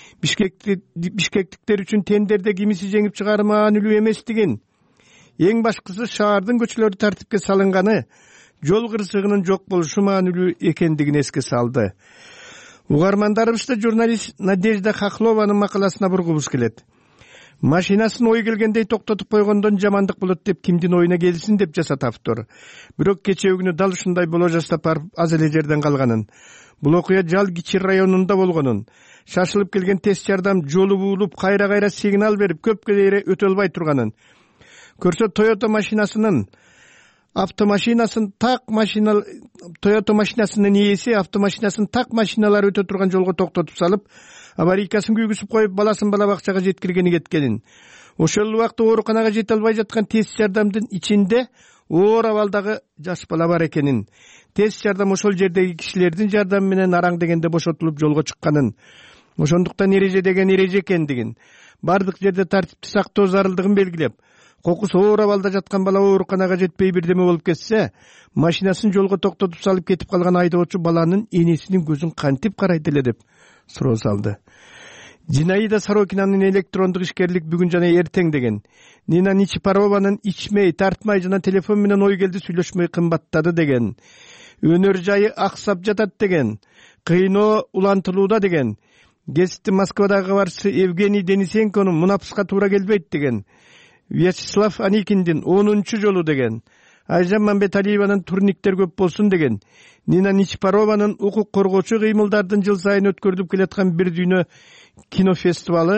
бишкектиктер үчүн тендерде кимиси жеңип чыгаары маанилүү эместигин, эң башкысы шаардын көчөлөрү тартипке салынганы, жол кырсыгынын жок болушу маанилүү экендигин эске салды. Угармандарыбызды журналист Надежда Хохлованын макаласына бургубуз келет. Машинасын ой келгендей токтотуп койгондон жамандык болот деп кимдин оюна келсин деп жасат автор. Бирок кечээ дал ушундай боло жастап барып аз эле жерден калганын. Бул окуя Жал Кичи районунда болгонун. Шашылып келген тез жардам жолу буулуп, кайра-кайра сигнал берип, көп кээре өтө албай турганын. Көрсө Toyota машинасынын автомашинасын так машина Toyota машинасынын ээси автомашинасын так машиналар өтө турган жолго токтотуп салып, аварийкасын күйгүзүп коюп, баласын бала бакчага жеткиргени кеткенин. Ошол убакта ооруканага жете албай жаткан тез жардамдын ичинде оор абалдагы жаш бала бар экенин. Тез жардам ошол жердеги кишилердин жардамы менен араң дегенде бошотулуп жолго чыкканын. Ошондуктан эреже деген эреже экендигин, бардык жерде тартипти сактоо зарылдыгын белгилеп, кокусу оор абалда жаткан бала ооруканага жетпей бирдеме болуп кетсе, машинасын жолго токтотуп салып кетип калган айдоочу баланын энесинин көзүн кантип карайт эле деп суроо салды. Зинаида Сорокинанын электрондук ишкерлик бүгүн жана эртең деген, Нина Ничипарованын ичмей, тартмай жана телефон менен ой келди сүйлөшмөй кымбаттады деген, өнөр жайы аксап жатат деген, кыйноо улантылууда деген, гезиттин Москвадагы кабарчысы Евгений Денисенконун мунапыска туура келбейт деген, Вячеслав Аникиндин онунчу жолу деген, Айжан Мамбеталиеванын турниктер көп болсун деген, Нина Ничипарованын укук коргоочу кыймылдардын жыл сайын өткөрүлүп келаткан бир дүйнө кинофестивалы,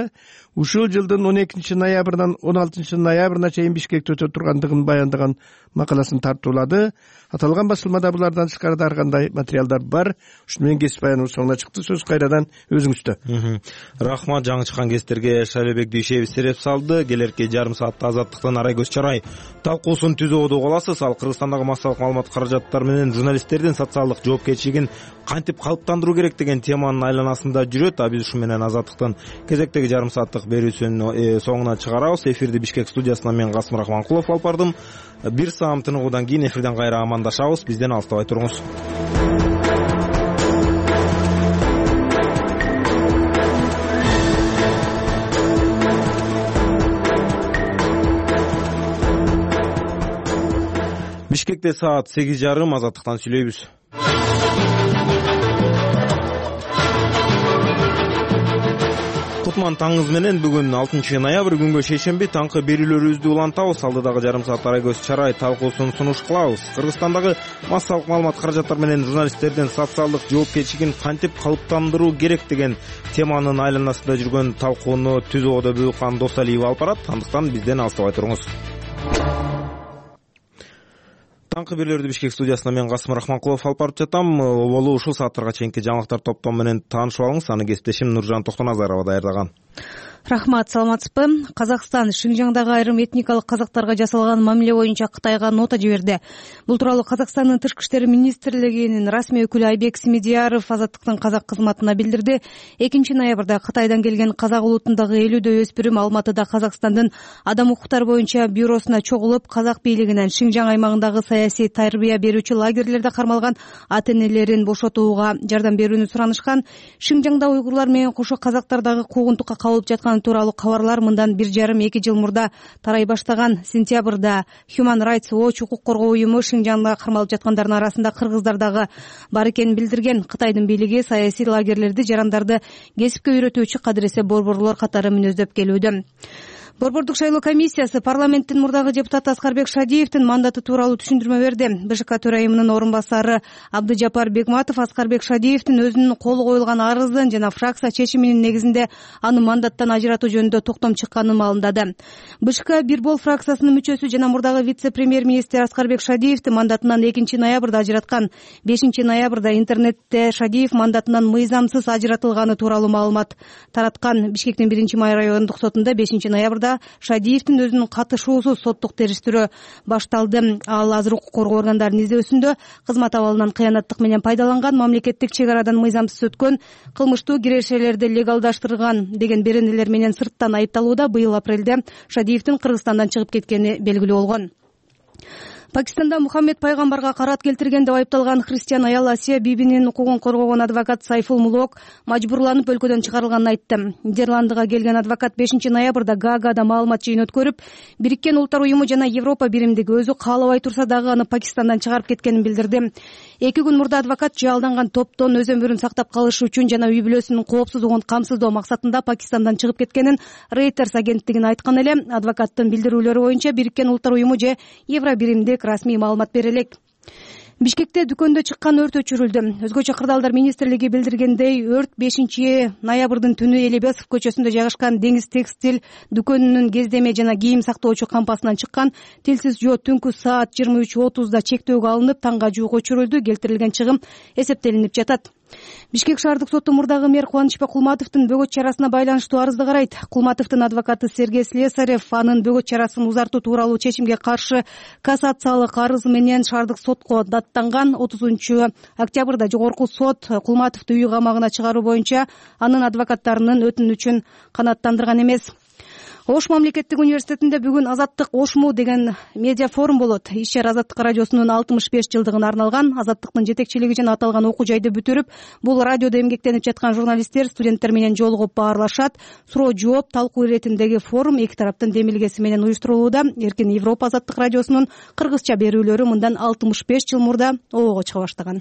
ушул жылдын он экинчи ноябрынан он алтынчы ноябрына чейин Бишкекте өтө тургандыгын баяндаган макаласын тартуулады. Аталган басылмада булардан тышкары ар кандай материалдар бар. Ушуну менен кесип баяныбыз соңуна чыкты. Сөз кайрадан өзүңүздө. Рахмат, жаңы чыккан кестерге Шайлебек Дүйшеев сереп салды. Келерки жарым саатта Азаттыктан Арайкөз Чарай талкуусун түзүүгө каласыз. Ал Кыргызстандагы массалык маалымат каражаттары менен журналисттердин социалдык жоопкерчилигин кантип калыптандыруу керек деген теманын айланасында жүрөт. А биз ушу менен Азаттыктын кезектеги жарым сааттык берүүсүнүн соңуна чыгарабыз. Эфирди Бишкек студиясынан мен Касым Рахманкулов алып бардым. Бир саам тыныгуудан кийин эфирден кайра амандашабыз. Бизден алыстабай туруңуз. Бишкекте саат сегиз жарым. Азаттыктан сүйлөйбүз. Кутман таңыз менен бүгүн алтынчы ноябрь күнгө шейшемби таңкы берүүлөрүбүздү улантабыз. Алдыдагы жарым саат Арайкөз Чарай талкуусун сунуш кылабыз. Кыргызстандагы массалык маалымат каражаттары менен журналисттердин социалдык жоопкерчилигин кантип калыптандыруу керек деген теманын айланасында жүргөн талкууну түзүүгө Бүйкан Досалиева алып барат. Андыктан бизден алыстабай туруңуз. Таңкы берүүлөрдү Бишкек студиясынан мен Касым Рахманкулов алып барып жатам. Болуу ушул сааттарга чейинки жаңылыктар топтому менен таанышып алыңыз. Аны кесиптешим Нуржан Токтоназарова даярдаган. Рахмат, саламатсызбы? Казакстан Шинжаңдагы айрым этникалык казактарга жасалган мамиле боюнча Кытайга нота жиберди. Бул тууралуу Казакстандын Тышкы иштер министрлигинин расмий өкүлү Айбек Смедияров Азаттыктын казак кызматына билдирди. экинчи ноябрда Кытайдан келген казак улутундагы элүүдөй өспүрүм Алматыда Казакстандын адам укуктары боюнча бюросуна чогулуп, казак бийлигинен Шинжаң аймагындагы саясий тарбия берүүчү лагерлерде кармалган ата-энелерин бошотууга жардам берүүнү суранышкан. Шинжаңда уйгурлар менен кошо казактар дагы куугунтукка кабылып жаткан тууралуу кабарлар мындан бир жарым эки жыл мурда тарай баштаган. Сентябрда Human Rights Watch укук коргоо уюму Шинжаңда кармалып жаткандардын арасында кыргыздар дагы бар экенин билдирген. Кытайдын бийлиги саясий лагерлерди жарандарды кесипке үйрөтүүчү кадыресе борборлор катары мүнөздөп келүүдө. Борбордук шайлоо комиссиясы парламенттин мурдагы депутаты Аскарбек Шадиевдин мандаты тууралуу түшүндүрмө берди. БШК төрайымынын орун басары Абдыжапар Бекматов Аскарбек Шадиевдин өзүнүн колу коюлган арыздын жана фракция чечиминин негизинде аны мандаттан ажыратуу жөнүндө токтом чыкканын маалымдады. БШК Бир бол фракциясынын мүчөсү жана мурдагы вице-премьер-министр Аскарбек Шадиевди мандатынан экинчи ноябрда ажыраткан. бешинчи ноябрда интернетте Шадиев мандатынан мыйзамсыз ажыратылганы тууралуу маалымат тараткан. Бишкектин биринчи май райондук сотунда бешинчи ноябрда Шадиевдин өзүнүн катышуусуз соттук териштирүү башталды. Ал азыр укук коргоо органдарынын издөөсүндө кызмат абалынан кыянаттык менен пайдаланган, мамлекеттик чек арадан мыйзамсыз өткөн, кылмыштуу кирешелерди легалдаштырган деген беренелер менен сырттан айыпталууда. Быйыл апрелде Шадиевдин Кыргызстандан чыгып кеткени белгилүү болгон. Пакистанда Мухаммед пайгамбарга карат келтирген деп айыпталган христиан аял Асия бибинин укугун коргогон адвокат Сайфул Мулок мажбурланып өлкөдөн чыгарылганын айтты. Нидерландыга келген адвокат бешинчи ноябрда Гаагада маалымат жыйын өткөрүп, Бириккен Улуттар уюму жана Европа биримдиги өзү каалабай турса дагы аны Пакистандан чыгарып кеткенин билдирди. Эки күн мурда адвокат жалданган топтон өз өмүрүн сактап калыш үчүн жана үй бүлөсүнүн коопсуздугун камсыздоо максатында Пакистандан чыгып кеткенин Reuters агенттигине айткан эле. Адвокаттын билдирүүлөрү боюнча Бириккен Улуттар уюму же Евро биримдик расмий маалымат бере элек. Бишкекте дүкөндө чыккан өрт өчүрүлдү. Өзгөчө кырдаалдар министрлиги билдиргендей, өрт бешинчи ноябрдын түнү Элебесов көчөсүндө жайгашкан Деңиз текстиль дүкөнүнүн кездеме жана кийим сактоочу кампасынан чыккан. Тилсиз жоо түнкү саат жыйырма үч отузда чектөөгө алынып, таңга жуук өчүрүлдү. Келтирилген чыгым эсептелинип жатат. Бишкек шаардык соту мурдагы мэр Кубанычбек Кулматовдун бөгөт чарасына байланыштуу арызды карайт. Кулматовдун адвокаты Сергей Слесарев анын бөгөт чарасын узартуу тууралуу чечимге каршы кассациялык арызы менен шаардык сотко даттанган. отузунчу октябрда жогорку сот Кулматовду үй камагына чыгаруу боюнча анын адвокаттарынын өтүнүчүн канааттандырган эмес. Ош мамлекеттик университетинде бүгүн Азаттык Ошму деген медиа форум болот. Иш-чара Азаттык радиосунун алтымыш беш жылдыгына арналган. Азаттыктын жетекчилиги жана аталган окуу жайды бүтүрүп, бул радиодо эмгектенип жаткан журналисттер студенттер менен жолугуп баарлашат. Суроо жооп талкуу иретиндеги форум эки тараптын демилгеси менен уюштурулууда. Эркин Европа Азаттык радиосунун кыргызча берүүлөрү мындан алтымыш беш жыл мурда обого чыга баштаган.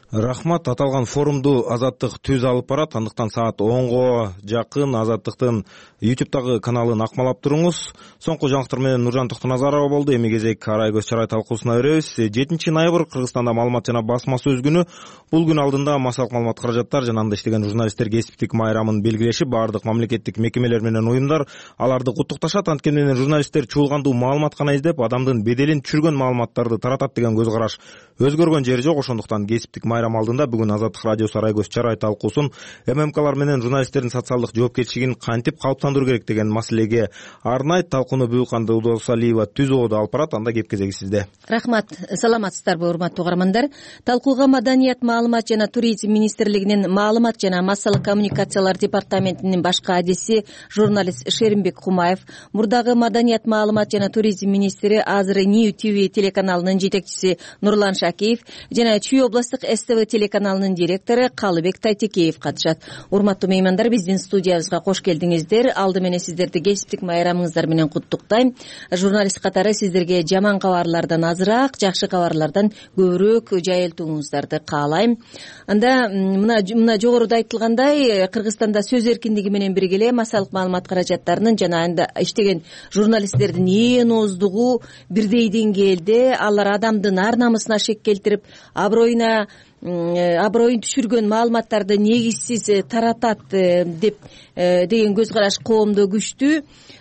Рахмат. Аталган форумду Азаттык түз алып барат. Андыктан саат онго жакын Азаттыктын ютубтагы каналын акмалап туруңуз. Соңку жаңылыктар менен Нуржан Токтоназарова болду. Эми кезек Арайгөз Чарай талкуусуна өрөбүз. жетинчи ноябрь Кыргызстанда маалымат жана басма сөз күнү. Бул күн алдында массалык маалымат каражаттар жана анда иштеген журналисттер кесиптик майрамын белгилешип, баардык мамлекеттик мекемелер менен уюмдар аларды куттукташат. Анткени менен журналисттер чуулгандуу маалымат гана издеп, адамдын беделин түшүргөн маалыматтарды таратат деген көз караш өзгөргөн жери жок. Ошондуктан кесиптик майрам алдында бүгүн Азаттык радиосу Арайгөз Чарай талкуусун ММКлар менен журналисттердин социалдык жоопкерчилигин кантип калыптандыруу керек деген маселеге арнайт. Талкууну Бүйүканды Досалиева түзүүдө алып барат. Анда кеп кезеги сизде. Рахмат. Саламатсыздарбы, урматтуу угармандар. Талкууга Маданият, маалымат жана туризм министрлигинин маалымат жана массалык коммуникациялар департаментинин башкы адиси журналист Шеримбек Кумаев, мурдагы Маданият, маалымат жана туризм министри, азыр Нью ТВ телеканалынын жетекчиси Нурлан Шакиев жана Чүй областтык СТВ телеканалынын директору Калыбек Тайтекеев катышат. Урматтуу меймандар, биздин студиябызга кош келдиңиздер. Алды менен сиздерди кесиптик майрамыңыздар менен куттуктайм. Журналист катары сиздерге жаман кабарлардан азыраак, жакшы кабарлардан көбүрөөк жайылтууңуздарды каалайм. Анда мына мына жогоруда айтылгандай, Кыргызстанда сөз эркиндиги менен бирге эле массалык маалымат каражаттарынын жана анда иштеген журналисттердин ээн ооздугу бирдей деңгээлде. Алар адамдын ар намысына шек келтирип, аброюна аброюн түшүргөн маалыматтарды негизсиз таратат деп деген көз караш коомдо күчтүү.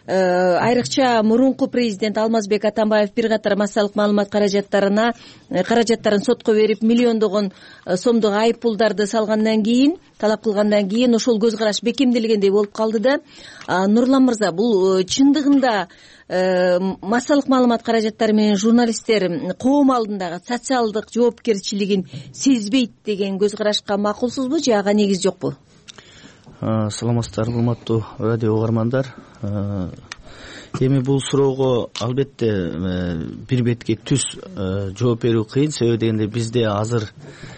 Айрыкча мурунку президент Алмазбек Атамбаев бир катар массалык маалымат каражаттарына каражаттарын сотко берип, миллиондогон сомдук айып пулдарды салгандан кийин, талап кылгандан кийин ошол көз караш бекемделгендей болуп калды да. Нурлан мырза, бул чындыгында массалык маалымат каражаттары менен журналисттер коом алдындагы социалдык жоопкерчилигин сезбейт деген көз карашка макулсузбу же ага негиз жокпу? Саламатсыздарбы, урматтуу радио угармандар. Эми бул суроого албетте бир бетке түз жооп берүү кыйын. Себеби дегенде бизде азыр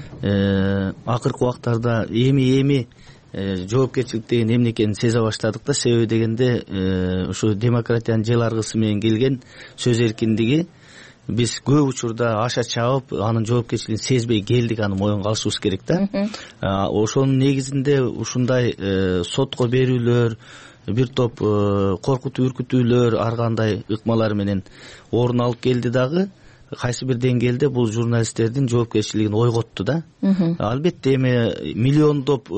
акыркы убактарда эми эми жоопкерчилик деген эмне экенин сезе баштадык да. Себеби дегенде ушу демократиянын жел аргысы менен келген сөз эркиндиги биз көп учурда аша чабып, анын жоопкерчилигин сезбей келдик, аны моюнга алышыбыз керек да. Ошонун негизинде ушундай сотко берүүлөр, бир топ коркутуу үркүтүүлөр, ар кандай ыкмалар менен орун алып келди дагы. Кайсы бир деңгээлде бул журналисттердин жоопкерчилигин ойготту да. Албетте эми миллиондоп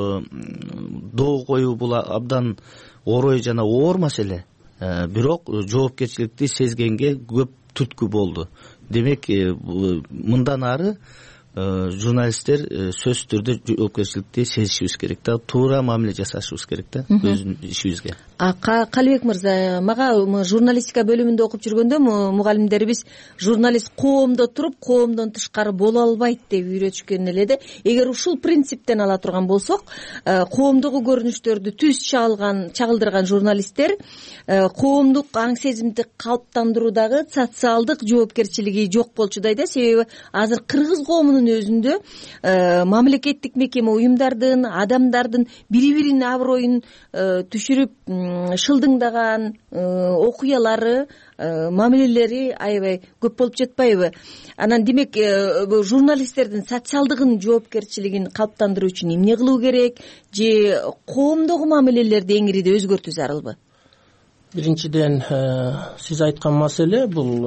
доо коюу бул абдан орой жана оор маселе. Бирок жоопкерчиликти сезгенге көп түрткү болду. Демек, мындан ары журналисттер сөзсүз түрдө жоопкерчиликти сезишибиз керек да, туура мамиле жасашыбыз керек да өзүнүн ишибизге. Калыбек мырза, мага журналистика бөлүмүндө окуп жүргөндө мугалимдерибиз журналист коомдо туруп, коомдон тышкары боло албайт деп үйрөтүшкөн эле да. Эгер ушул принциптен ала турган болсок, коомдогу көрүнүштөрдү түз чагылган, чагылдырган журналисттер коомдук аң сезимди калыптандыруудагы социалдык жоопкерчилиги жок болчудай да. Себеби азыр кыргыз коомунун өзүндө мамлекеттик мекеме, уюмдардын, адамдардын бири-биринин аброюн түшүрүп шылдыңдаган окуялары, мамилелери аябай көп болуп жатпайбы? Анан демек, журналисттердин социалдыгын жоопкерчилигин калыптандыруу үчүн эмне кылуу керек, же коомдогу мамилелерди эңириде өзгөртүү зарылбы? Биринчиден, сиз айткан маселе бул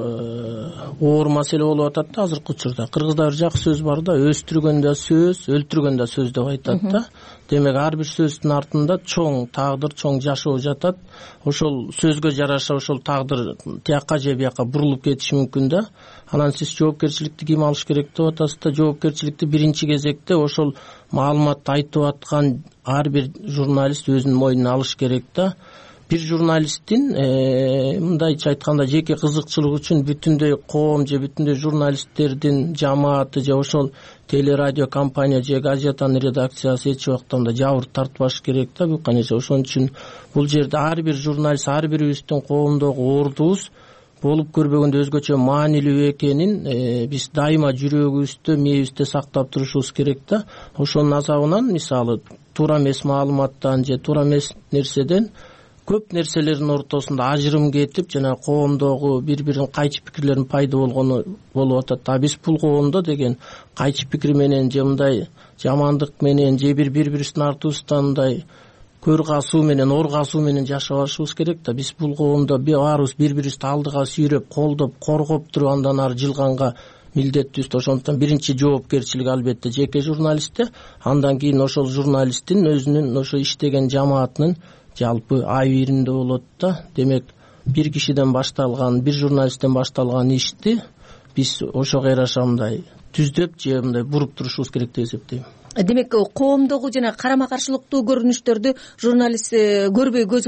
оор маселе болуп атат да азыркы учурда. Кыргызда бир жакшы сөз бар да, өстүргөндө сөз, өлтүргөндө сөз деп айтат да. Демек, ар бир сөздүн артында чоң тагдыр, чоң жашоо жатат. Ошол сөзгө жараша ошол тагдыр тияка же бияка бурулуп кетиши мүмкүн да. Анан сиз жоопкерчиликти ким алыш керек деп атасыз да. Жоопкерчиликти биринчи кезекте ошол маалыматты айтып аткан ар бир журналист өзүнүн мойнуна алыш керек да. Бир журналисттин мындайча айтканда жеке кызыкчылыгы үчүн бүтүндөй коом же бүтүндөй журналисттердин жамааты же ошол телерадио компания же газетанын редакциясы эч убакта мындай жабыр тартпаш керек да. Бул канча ошон үчүн бул жерде ар бир журналист, ар бирибиздин коомдогу ордубуз болуп көрбөгөндө өзгөчө маанилүү экенин биз дайыма жүрөгүбүздө, мээбизде сактап турушубуз керек да. Ошонун азабынан, мисалы, туура эмес маалыматтан же туура эмес нерседен көп нерселердин ортосунда ажырым кетип жана коомдогу бири бирин кайчы пикирлердин пайда болгону болуп атат. А биз бул коомдо деген кайчы пикир менен же мындай жамандык менен же бир бири бирибиздин артыбыздан мындай көр касуу менен ор касуу менен жашабашыбыз керек да. Биз бул коомдо баарыбыз бири бирибизди алдыга сүйрөп колдоп коргоп туруп андан ары жылганга милдеттүүбүз. Ошондуктан биринчи жоопкерчилик албетте жеке журналистте, андан кийин ошол журналисттин өзүнүн ошо иштеген жамаатынын жалпы абийиринде болот да. Демек бир кишиден башталган, бир журналисттен башталган ишти биз ошого жараша мындай түздөп же мындай буруп турушубуз керек деп эсептейм. Демек коомдогу жана карама каршылыктуу көрүнүштөрдү журналист көрбөй көз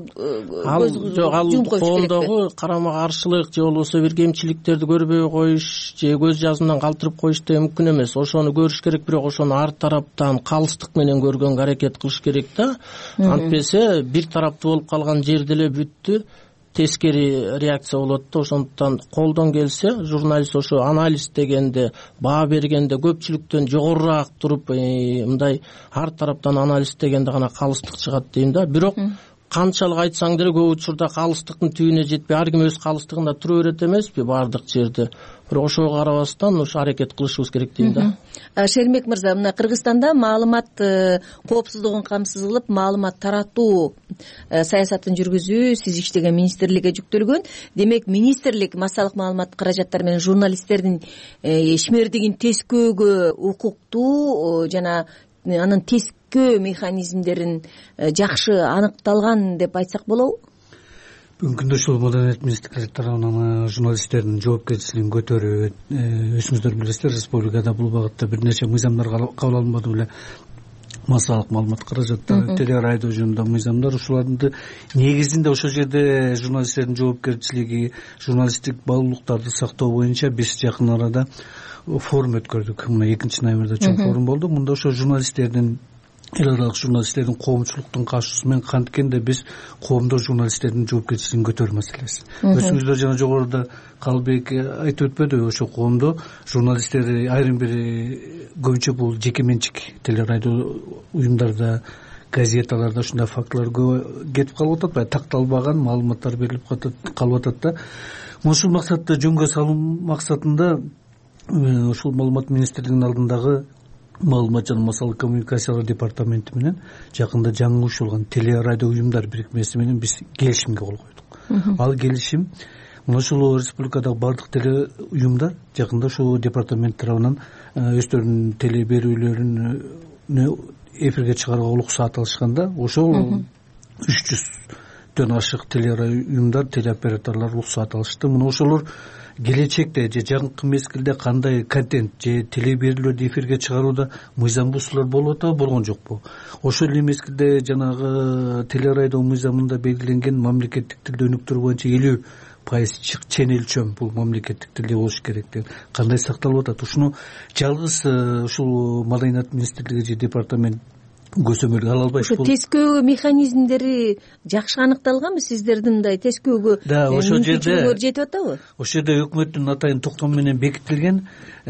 ал жок, ал коомдогу карама каршылык же болбосо бир кемчиликтерди көрбөй коюш же көз жазымдан калтырып коюш деген мүмкүн эмес. Ошону көрүш керек, бирок ошону ар тараптан калыстык менен көргөнгө аракет кылыш керек да. Антпесе бир тараптуу болуп калган жерде эле бүттү, тескери реакция болот да. Ошондуктан колдон келсе журналист ошо анализ дегенде, баа бергенде көпчүлүктөн жогорураак туруп мындай ар тараптан анализ дегенде гана калыстык чыгат дейм да. Бирок канчалык айтсаң деле көп учурда калыстыктын түбүнө жетпей ар ким өз калыстыгында тура берет эмеспи баардык жерде. Бирок ошого карабастан ошо аракет кылышыбыз керек дейм да. Шеримбек мырза, мына Кыргызстанда маалымат коопсуздугун камсыз кылып маалымат таратуу саясатын жүргүзүү сиз иштеген министрликке жүктөлгөн. Демек министрлик массалык маалымат каражаттары менен журналисттердин ишмердигин тескөөгө укуктуу жана анын тескөө механизмдерин жакшы аныкталган деп айтсак болобу? Бүгүнкү күндө ушул маданият министрлиги тарабынан журналисттердин жоопкерчилигин көтөрүп, өзүңүздөр билесиздер, республикада бул багытта бир нече мыйзамдар кабыл алынбады беле. Массалык маалымат каражаттары, телерадио жөнүндө мыйзамдар, ушулардын негизинде ошол жерде журналисттердин жоопкерчилиги, журналисттик баалуулуктарды сактоо боюнча биз жакын арада форум өткөрдүк. Мына экинчи ноябрда чоң форум болду. Мында ошо журналисттердин, эл аралык журналисттердин коомчулуктун катышуусу менен канткенде биз коомдо журналисттердин жоопкерчилигин көтөрүү маселеси. Өзүңүздөр жана жогоруда Калбек айтып өтпөдүбү, ошо коомдо журналисттер айрым бир көбүнчө бул жеке менчик телерадио уюмдарда, газеталарда ушундай фактылар көп кетип калып атат, баягы такталбаган маалыматтар берилип калып атат да. Ушул максатты жөнгө салуу максатында ушул маалымат министрлигинин алдындагы маалымат жана массалык коммуникациялар департаменти менен жакында жаңылышылган телерадио уюмдар бирикмеси менен биз келишимге кол койдук. Ал келишим мына ушул республикадагы бардык теле уюмдар жакында ушул департамент тарабынан өздөрүнүн теле берүүлөрүн эфирге чыгарууга уруксаат алышканда ошол үч жүздөн ашык телерадио уюмдар, телеоператорлор уруксаат алышты. Мына ошолор келечекте же жакынкы мезгилде кандай контент же теле берүүлөрдү эфирге чыгарууда мыйзам бузуулар болуп атабы, болгон жокпу? Ошол эле мезгилде жанагы телерадио мыйзамында белгиленген мамлекеттик тилде өнүктүрүү боюнча элүү пайыз чен өлчөм бул мамлекеттик тилде болуш керек деп кандай сакталып атат? Ушуну жалгыз ушул маданият министрлиги же департамент көзөмөлгө ала албайт. Ошо тескөө механизмдери жакшы аныкталганбы? Сиздердин мындай тескөөгө мүмкүнчүлүгүңөр жетип атабы? Ошол жерде өкмөттүн атайын токтому менен бекитилген.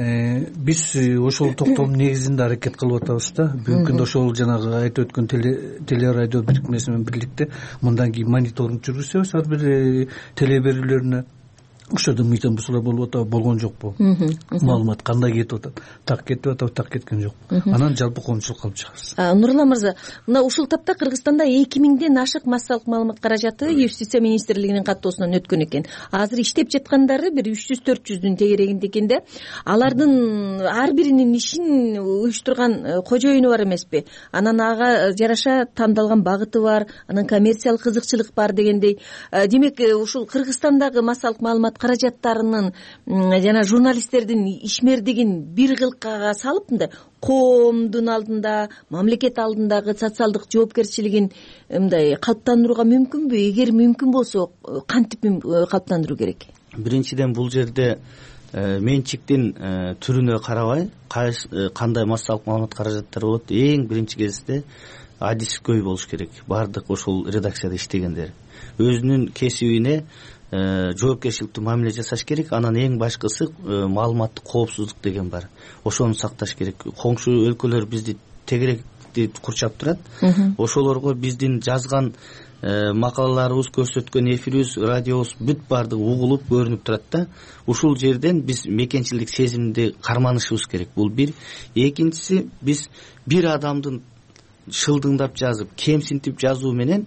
Биз ошол токтомдун негизинде аракет кылып атабыз да. Бүгүнкү күндө ошол жанагы айтып өткөн телерадио бирикмеси менен бирликте мындан кийин мониторинг жүргүзөбүз ар бир теле берүүлөрүнө. Ошодо мыйзам бузуулар болуп атабы, болгон жокпу? Маалымат кандай кетип атат? Так кетип атабы, так кеткен жокпу? Анан жалпы коомчулукка алып чыгабыз. Нурлан мырза, мына ушул тапта Кыргызстанда эки миңден ашык массалык маалымат каражаты юстиция министрлигинин каттоосунан өткөн экен. Азыр иштеп жаткандары бир үч жүз төрт жүздүн тегерегинде экен да. Алардын ар биринин ишин уюштурган кожоюну бар эмеспи? Анан ага жараша тандалган багыты бар, анан коммерциялык кызыкчылык бар дегендей. Демек, ушул Кыргызстандагы массалык маалымат каражаттарынын жана журналисттердин ишмердигин бир кылкага салып мындай коомдун алдында, мамлекет алдындагы социалдык жоопкерчилигин мындай калыптандырууга мүмкүнбү? Эгер мүмкүн болсо, кантип калыптандыруу керек? Биринчиден бул жерде менчиктин түрүнө карабай кандай массалык маалымат каражаттары болот, эң биринчи кезекте адискөй болуш керек. Баардык ошол редакцияда иштегендер өзүнүн кесибине жоопкерчиликтүү мамиле жасаш керек. Анан эң башкысы маалыматтык коопсуздук деген бар. Ошону сакташ керек. Коңшу өлкөлөр бизди тегеректи курчап турат. Ошолорго биздин жазган макалаларыбыз, көрсөткөн эфирибиз, радиобуз бүт баардыгы угулуп көрүнүп турат да. Ушул жерден биз мекенчилдик сезимди карманышыбыз керек. Бул бир. Экинчиси, биз бир адамдын шылдыңдап жазып, кемсинтип жазуу менен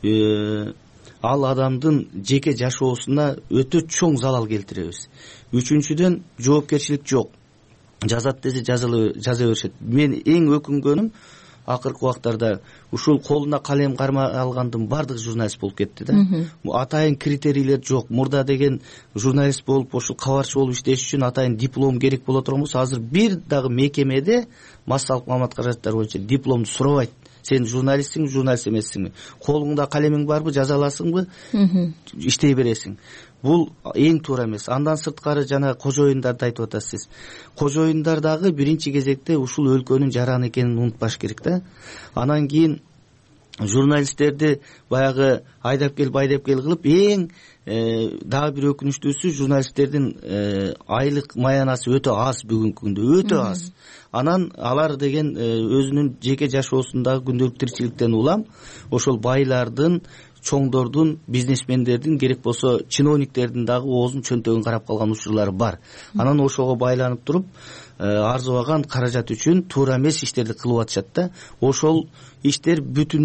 ал адамдын жеке жашоосуна өтө чоң залал келтиребиз. Үчүнчүдөн, жоопкерчилик жок. Жазат десе жаза беришет. Мен эң өкүнгөнүм акыркы убактарда ушул колуна калем карма алгандын баардык журналист болуп кетти да. Атайын критерийлер жок. Мурда деген журналист болуп, ошол кабарчы болуп иштеш үчүн атайын диплом керек боло турган болсо, азыр бир дагы мекемеде массалык маалымат каражаттары боюнча дипломду сурабайт. Сен журналистсиң, журналист эмессиңби? Колуңда калемиң барбы, жаза аласыңбы? Иштей бересиң. Бул эң туура эмес. Андан сырткары жана кожоюндарды айтып атасыз. Кожоюндар дагы биринчи кезекте ушул өлкөнүн жараны экенин унутпаш керек да. Анан кийин журналисттерди баягы айдап кел, байдап кел кылып, эң дагы бир өкүнүчтүүсү, журналисттердин айлык маянасы өтө аз бүгүнкү күндө, өтө аз. Анан алар деген өзүнүн жеке жашоосундагы күндөлүк тиричиликтен улам ошол байлардын, чоңдордун, бизнесмендердин, керек болсо чиновниктердин дагы оозун чөнтөгүн карап калган учурлары бар. Анан ошого байланып туруп, арзыбаган каражат үчүн туура эмес иштерди кылып атышат да. Ошол иштер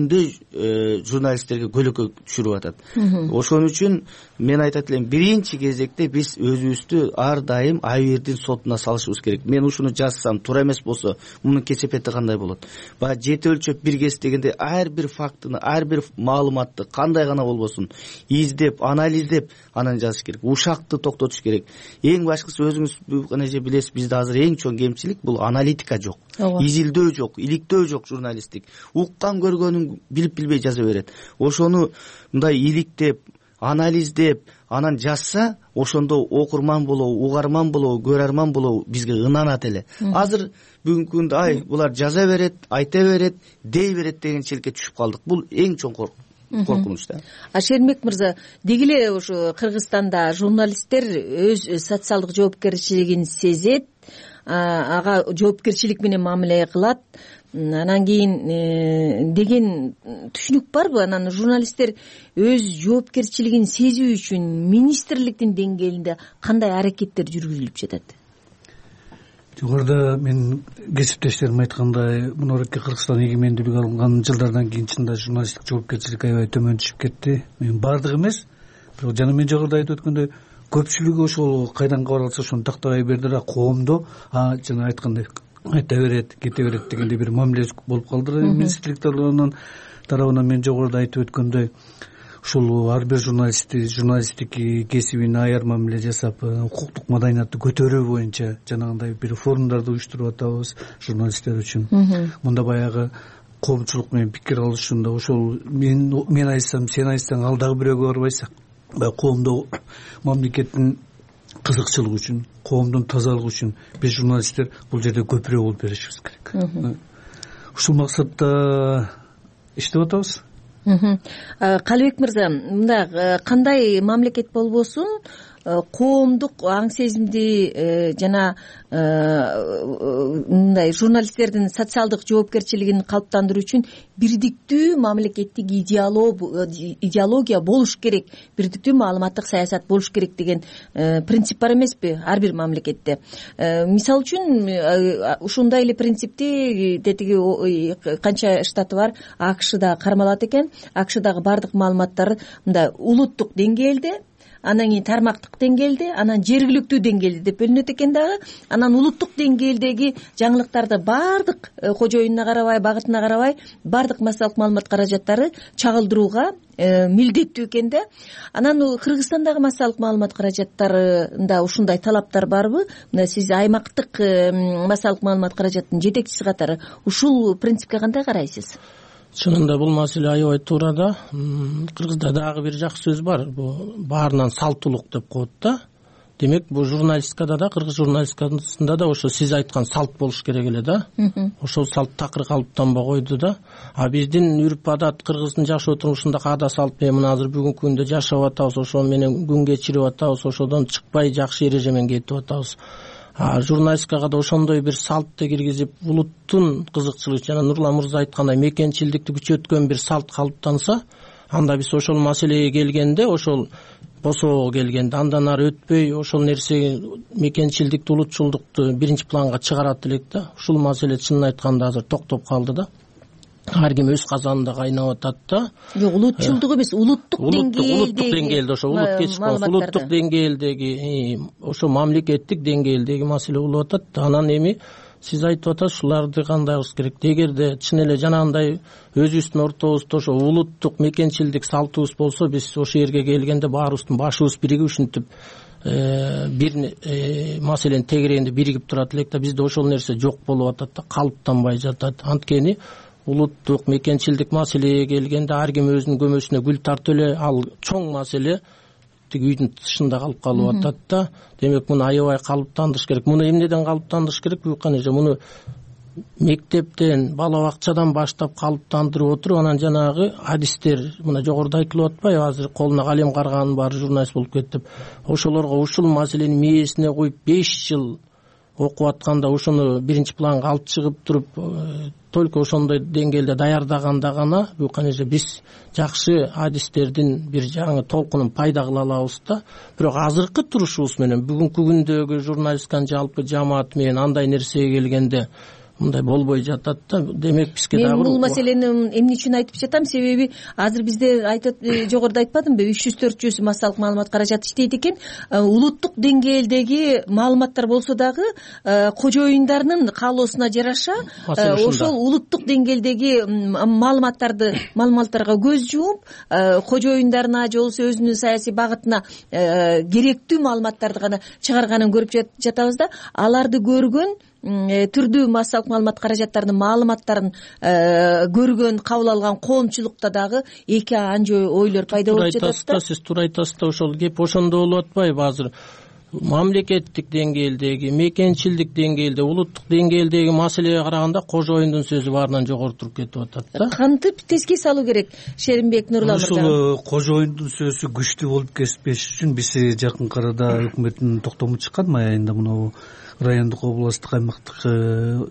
бүтүндөй журналисттерге көлөкө түшүрүп атат. Ошон үчүн мен айтат элем, биринчи кезекте биз өзүбүздү ар дайым Айбердин сотуна салышыбыз керек. Мен ушуну жазсам туура эмес болсо, мунун кесепети кандай болот? Баягы жети өлчөп бир кес дегенде ар бир фактыны, ар бир маалыматты кандай гана болбосун издеп, анализдеп анан жазыш керек. Ушакты токтотуш керек. Эң башкысы, өзүңүз эже билесиз, бизде азыр эң чоң кемчилик бул аналитика жок. Изилдөө жок, иликтөө жок журналисттик. Уккан көргөнүн билип билбей жаза берет. Ошону мындай иликтеп, анализдеп, анан жазса, ошондо окурман болобу, угарман болобу, көрөрман болобу бизге ынанат эле. Азыр бүгүнкү күндө ай булар жаза берет, айта берет, дей берет деген челке түшүп калдык. Бул эң чоң коркунуч да. А Шермек мырза, деги эле ушу Кыргызстанда журналисттер өз социалдык жоопкерчилигин сезет, ага жоопкерчилик менен мамиле кылат. Анан кийин деген түшүнүк барбы? Анан журналисттер өз жоопкерчилигин сезүү үчүн министрликтин деңгээлинде кандай аракеттер жүргүзүлүп жатат? Жогоруда мен кесиптештерим айткандай, мунорукки Кыргызстан эгемендүүлүк алган жылдардан кийин чында журналисттик жоопкерчилик аябай төмөн түшүп кетти. Мен баардыгы эмес, бирок жана мен жогоруда айтып өткөндөй, көпчүлүгү ошол кайдан кабар алса ошону тактабай берди, коомдо жана айткандай айта берет, кете берет дегендей бир мамиле болуп калды. Министрлик тарабынан мен жогоруда айтып өткөндөй, ушул ар бир журналистти, журналисттик кесибине аяр мамиле жасап, укуктук маданиятты көтөрүү боюнча жанагындай бир форумдарды уюштуруп атабыз журналисттер үчүн. Мында баягы коомчулук менен пикир алышууда ошол мен мен айтсам, сен айтсаң, ал дагы бирөөгө барбайсың. Баягы коомдо мамлекеттин кызыкчылыгы үчүн, коомдун тазалыгы үчүн биз журналисттер бул жерде көпүрө болуп беришибиз керек. Ушул максатта иштеп атабыз. Калыбек мырза, мында кандай мамлекет болбосун, коомдук аң сезимди жана мындай журналисттердин социалдык жоопкерчилигин калыптандыруу үчүн бирдиктүү мамлекеттик идеология болуш керек, бирдиктүү маалыматтык саясат болуш керек деген принцип бар эмеспи ар бир мамлекетте? Мисалы үчүн ушундай эле принципти тетиги канча штаты бар, АКШда кармалат экен. АКШдагы баардык маалыматтар мындай улуттук деңгээлде, анан кийин тармактык деңгээлде, анан жергиликтүү деңгээлде деп бөлүнөт экен дагы. Анан улуттук деңгээлдеги жаңылыктарды баардык кожоюнуна карабай, багытына карабай, баардык массалык маалымат каражаттары чагылдырууга милдеттүү экен да. Анан Кыргызстандагы массалык маалымат каражаттарында ушундай талаптар барбы? Мына сиз аймактык массалык маалымат каражаттын жетекчиси катары ушул принципке кандай карайсыз? Чынында бул маселе аябай туура да. Кыргызда дагы бир жакшы сөз бар. Бул баарынан салттуулук деп коет да. Демек, бул журналистикада да, кыргыз журналистикасында да ошо сиз айткан салт болуш керек эле да. Ошол салт такыр калыптанбай койду да. А биздин үрп адат, кыргыздын жашоо турмушундагы ада салт менен мына азыр бүгүнкү күндө жашап атабыз, ошо менен күн кечирип атабыз, ошодон чыкпай жакшы эрежемен кетип атабыз. А журналистикага да ошондой бир салтты киргизип, улуттун кызыкчылыгы жана Нурлан мырза айткандай мекенчилдикти күчөткөн бир салт калыптанса, анда биз ошол маселеге келгенде, ошол босоого келгенде андан ары өтпөй ошол нерсе мекенчилдикти, улутчулдукту биринчи планга чыгарат элек да. Ушул маселе чынын айтканда азыр токтоп калды да. Ар ким өз казанында кайнап атат да. Жок, улутчулдук эмес, улуттук деңгээлдеги. Улуттук деңгээлде ошо улут кечикпагыз, улуттук деңгээлдеги, ошо мамлекеттик деңгээлдеги маселе болуп атат. Анан эми сиз айтып атасыз, ушуларды кандай кылыш керек? Эгерде чын эле жанагындай өзүбүздүн ортобузда ошо улуттук мекенчилдик салтыбыз болсо, биз ошол жерге келгенде баарыбыздын башыбыз биригип ушинтип бир маселенин тегерегинде биригип турат элек да. Бизде ошол нерсе жок болуп атат да, калыптанбай жатат. Анткени улуттук мекенчилдик маселеге келгенде ар ким өзүнүн көмөсүнө гүл тартып эле, ал чоң маселе тиги үйдүн тышында калып калып атат да. Демек муну аябай калыптандырыш керек. Муну эмнеден калыптандырыш керек? Буюккан муну мектептен, бала бакчадан баштап калыптандырып отуруп, анан жанагы адистер, мына жогоруда айтылып атпайбы, азыр колуна калем карганын баары журналист болуп кетип, ошолорго ушул маселени мээсине коюп беш жыл окуп атканда ошону биринчи планга алып чыгып туруп, только ошондой деңгээлде даярдаганда гана буюккан эже биз жакшы адистердин бир жаңы толкунун пайда кыла алабыз да. Бирок азыркы турушубуз менен бүгүнкү күндөгү журналистканын жалпы жамааты менен андай нерсеге келгенде мындай болбой жатат да. Демек бизге дагы мен бул маселени эмне үчүн айтып жатам? Себеби азыр бизде айтып жогоруда айтпадымбы, үч жүз төрт жүз массалык маалымат каражаты иштейт экен. Улуттук деңгээлдеги маалыматтар болсо дагы кожоюндарынын каалоосуна жараша ошол улуттук деңгээлдеги маалыматтарды маалыматтарга көз жууп, кожоюндарына же болбосо өзүнүн саясий багытына керектүү маалыматтарды гана чыгарганын көрүп жатабыз да. Аларды көргөн түрдүү массалык маалымат каражаттарынын маалыматтарын көргөн, кабыл алган коомчулукта дагы эки анча ойлор пайда болуп жатат да. Сиз туура айтасыз да, ошол кеп ошондо болуп атпайбы? Азыр мамлекеттик деңгээлдеги, мекенчилдик деңгээлде, улуттук деңгээлдеги маселеге караганда кожоюндун сөзү баарынан жогору туруп кетип атат да. Кантип теске салуу керек? Шеримбек Нурлан мырза. Ушул кожоюндун сөзү күчтүү болуп кетпеш үчүн биз жакынкы арада өкмөттүн токтому чыккан май айында мына райондук, областтык, аймактык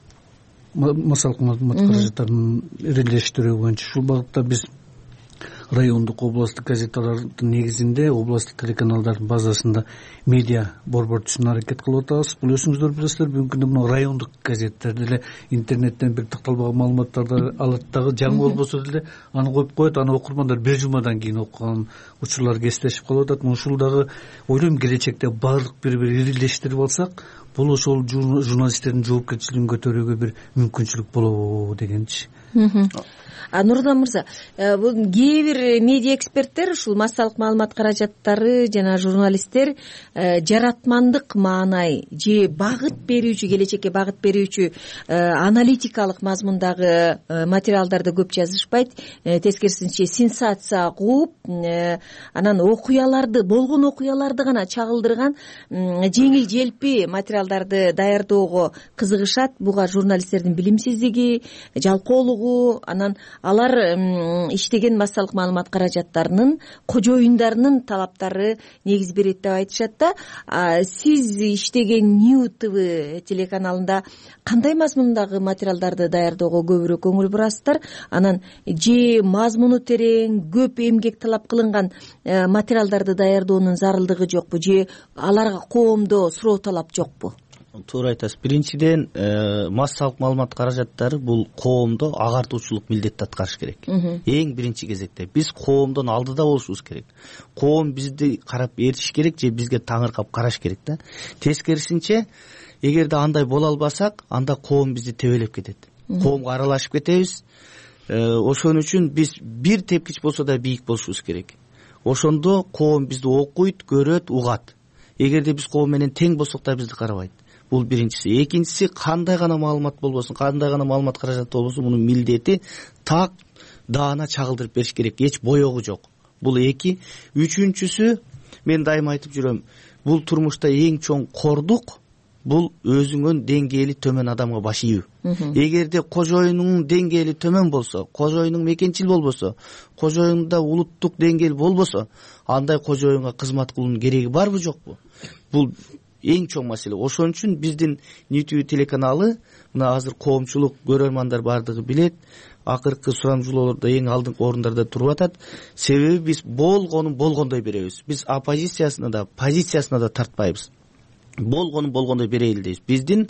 массалык маалымат каражаттарын ирелештирүү боюнча ушул багытта биз райондук, областтык газеталардын негизинде областтык телеканалдардын базасында медиа борбор түзүүнү аракет кылып атабыз. Бул өзүңүздөр билесиздер, бүгүнкү күндө мына райондук газеттерде эле интернеттен бир такталбаган маалыматтарды алат дагы, жаңы болбосо деле аны коюп коет, аны окурмандар бир жумадан кийин окуган учурлар кесиптешип калып атат. Ушул дагы ойлойм келечекте баардык бири бири ирилештирип алсак, бул ошол журналисттердин жоопкерчилигин көтөрүүгө бир мүмкүнчүлүк болобу дегенчи. Нурлан мырза, бул кээ бир медиа эксперттер ушул массалык маалымат каражаттары жана журналисттер жаратмандык маанай же багыт берүүчү, келечекке багыт берүүчү аналитикалык мазмундагы материалдарды көп жазышпайт, тескерисинче сенсация кууп, анан окуяларды, болгон окуяларды гана чагылдырган жеңил желпи материалдарды даярдоого кызыгышат. Буга журналисттердин билимсиздиги, жалкоолугу, анан алар иштеген массалык маалымат каражаттарынын кожоюндарынын талаптары негиз берет деп айтышат да. Сиз иштеген Нью ТВ телеканалында кандай мазмундагы материалдарды даярдоого көбүрөөк көңүл бурасыздар? Анан же мазмуну терең, көп эмгек талап кылынган материалдарды даярдоонун зарылдыгы жокпу, же аларга коомдо суроо талап жокпу? Туура айтасыз. Биринчиден, массалык маалымат каражаттары бул коомдо агартуучулук милдетти аткарыш керек. Эң биринчи кезекте биз коомдон алдыда болушубуз керек. Коом бизди карап ээрчиш керек же бизге таңыркап караш керек да. Тескерисинче, эгерде андай боло албасак, анда коом бизди тебелеп кетет. Коомго аралашып кетебиз. Ошон үчүн биз бир тепкич болсо да бийик болушубуз керек. Ошондо коом бизди окуйт, көрөт, угат. Эгерде биз коом менен тең болсок да бизди карабайт. Бул биринчиси. Экинчиси, кандай гана маалымат болбосун, кандай гана маалымат каражаты болбосун, мунун милдети так даана чагылдырып бериш керек, эч боёгу жок. Бул эки. Үчүнчүсү, мен дайыма айтып жүрөм, бул турмушта эң чоң кордук бул өзүңөн деңгээли төмөн адамга баш ийүү. Эгерде кожоюнуң деңгээли төмөн болсо, кожоюнуң мекенчил болбосо, кожоюнда улуттук деңгээл болбосо, андай кожоюнга кызмат кылуунун кереги барбы жокпу? Бул эң чоң маселе. Ошон үчүн биздин Нитүү телеканалы мына азыр коомчулук, көрөрмандар бардыгы билет, акыркы сурамжылоолордо эң алдыңкы орундарда туруп атат. Себеби биз болгонун болгондой беребиз. Биз оппозициясына да, позициясына да тартпайбыз. Болгонун болгондой берели дейбиз. Биздин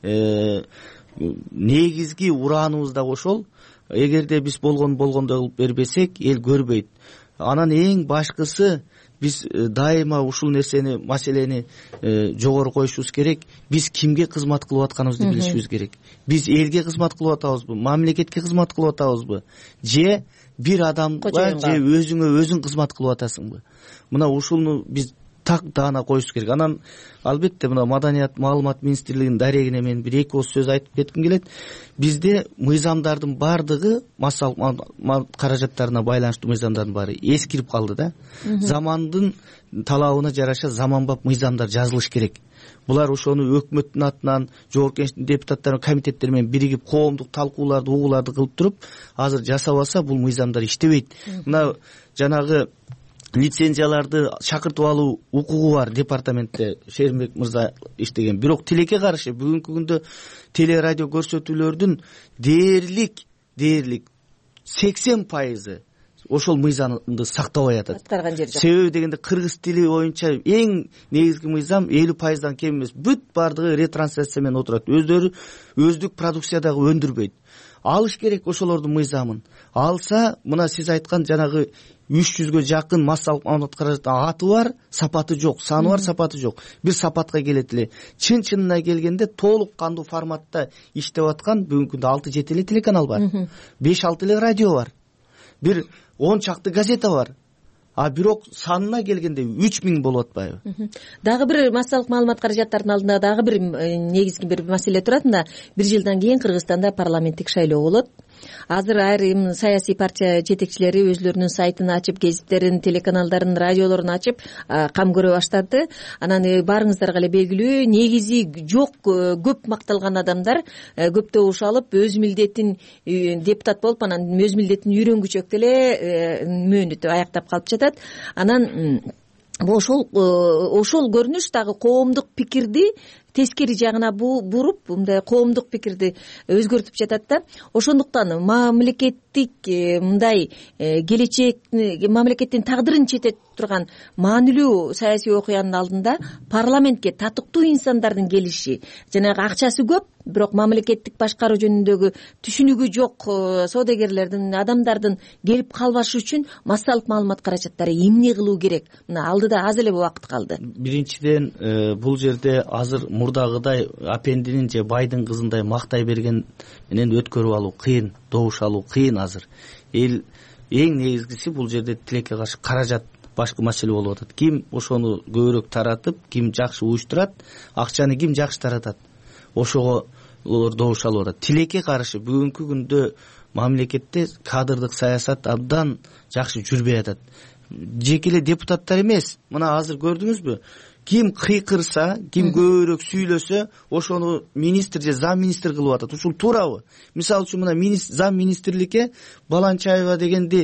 негизги урааныбыз да ошол. Эгерде биз болгон болгондой кылып бербесек, эл көрбөйт. Анан эң башкысы биз дайыма ушул нерсени, маселени жогору коюшубуз керек. Биз кимге кызмат кылып атканыбызды билишибиз керек. Биз элге кызмат кылып атабызбы, мамлекетке кызмат кылып атабызбы, же бир адамга, же өзүңө өзүң кызмат кылып атасыңбы? Мына ушуну биз так даана коюш керек. Анан албетте мына Маданият маалымат министрлигинин дарегине мен бир эки ооз сөз айтып кетким келет. Бизде мыйзамдардын бардыгы, массалык каражаттарына байланыштуу мыйзамдардын баары эскирип калды да. Замандын талабына жараша заманбап мыйзамдар жазылыш керек. Булар ошону өкмөттүн атынан, жогорку кеңештин депутаттары, комитеттери менен биригип коомдук талкууларды, угууларды кылып туруп, азыр жасабаса бул мыйзамдар иштебейт. Мына жанагы лицензияларды шакыртып алуу укугу бар департаментте, Шеримбек мырза иштеген. Бирок тилекке каршы бүгүнкү күндө телерадио көрсөтүүлөрдүн дээрлик дээрлик сексен пайызы ошол мыйзамды сактабай атат. Себеби дегенде кыргыз тили боюнча эң негизги мыйзам элүү пайыздан кем эмес. Бүт бардыгы ретрансляция менен отурат. Өздөрү өздүк продукциядагы өндүрбөйт. Алыш керек ошолордун мыйзамын. Алса, мына сиз айткан жанагы үч жүзгө жакын массалык маалымат каражаттын аты бар, сапаты жок, саны бар, сапаты жок. Бир сапатка келет эле. Чын-чынына келгенде толук кандуу форматта иштеп аткан бүгүнкү күндө алты жети эле телеканал бар. беш алты эле радио бар. Бир он чакты газета бар. А бирок санына келгенде үч миң болуп атпайбы? Дагы бир массалык маалымат каражаттарынын алдында дагы бир негизги бир маселе турат. Мына бир жылдан кийин Кыргызстанда парламенттик шайлоо болот. Азыр айрым саясий партия жетекчилери өзлөрүнүн сайтын ачып, гезиттерин, телеканалдарын, радиолорун ачып кам көрө баштады. Анан баарыңыздарга эле белгилүү, негизи жок көп макталган адамдар көп добуш алып, өз милдетин депутат болуп, анан өз милдетин үйрөнгүчөк деле мөөнөтү аяктап калып жатат. Анан ошол ошол көрүнүш дагы коомдук пикирди тескери жагына буруп, мындай коомдук пикирди өзгөртүп жатат да. Ошондуктан мамлекеттик мындай келечек, мамлекеттин тагдырын чечет турган маанилүү саясий окуянын алдында парламентке татыктуу инсандардын келиши, жанагы акчасы көп, бирок мамлекеттик башкаруу жөнүндөгү түшүнүгү жок соодагерлердин, адамдардын келип калбашы үчүн массалык маалымат каражаттары эмне кылуу керек? Мына алдыда аз эле убакыт калды. Биринчиден, бул жерде азыр мурдагыдай апендинин же байдын кызындай мактай берген менен өткөрүп алуу кыйын, добуш алуу кыйын азыр. Эл эң негизгиси бул жерде тилекке каршы каражат башкы маселе болуп атат. Ким ошону көбүрөөк таратып, ким жакшы уюштурат, акчаны ким жакшы таратат, ошого добуш алып атат. Тилекке каршы бүгүнкү күндө мамлекетте кадрдык саясат абдан жакшы жүрбөй атат. Жеке эле депутаттар эмес, мына азыр көрдүңүзбү? Ким кыйкырса, ким көбүрөөк сүйлөсө, ошону министр же зам министр кылып атат. Ушул туурабы? Мисалы үчүн мына зам министрликке Баланчаева дегенди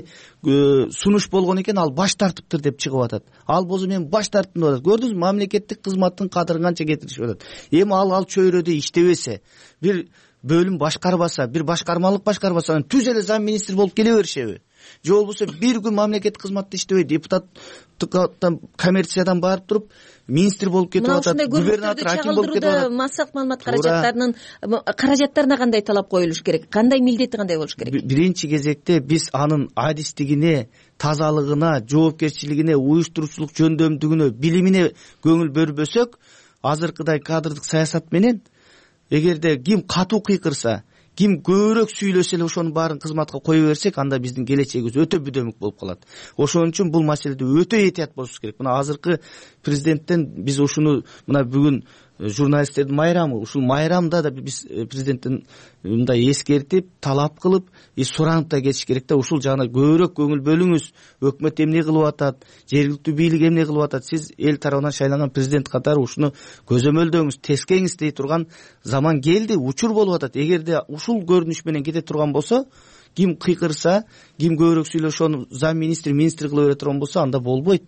сунуш болгон экен, ал баш тартыптыр деп чыгып атат. Ал болсо мен баш тарттым деп атат. Көрдүңүзбү, мамлекеттик кызматтын кадырын канча кетиришип атат. Эми ал ал чөйрөдө иштебесе, бир бөлүм башкарбаса, бир башкармалык башкарбаса, анан түз эле зам министр болуп келе беришеби? Же болбосо бир күн мамлекеттик кызматта иштебей, депутаттан, коммерциядан барып туруп министр болуп кетип атат, губернатор, аким болуп кетип атат. Массалык маалымат каражаттарынын каражаттарына кандай талап коюлуш керек? Кандай милдети кандай болуш керек? Биринчи кезекте биз анын адистигине, тазалыгына, жоопкерчилигине, уюштуруучулук жөндөмдүгүнө, билимине көңүл бөлбөсөк, азыркыдай кадрдык саясат менен эгерде ким катуу кыйкырса, ким көбүрөөк сүйлөсө эле ошонун баарын кызматка кое берсек, анда биздин келечегибиз өтө бүдөмүк болуп калат. Ошон үчүн бул маселеде өтө этият болушубуз керек. Мына азыркы президенттен биз ушуну, мына бүгүн журналисттердин майрамы, ушул майрамда да биз президенттен мындай эскертип, талап кылып, суранып да кетиш керек да. Ушул жагына көбүрөөк көңүл бөлүңүз. Өкмөт эмне кылып атат, жергиликтүү бийлик эмне кылып атат, сиз эл тарабынан шайланган президент катары ушуну көзөмөлдөңүз, тескеңиз дей турган заман келди, учур болуп атат. Эгерде ушул көрүнүш менен кете турган болсо, ким кыйкырса, ким көбүрөөк сүйлөшөт, ошону зам министр, министр кыла бере турган болсо, анда болбойт.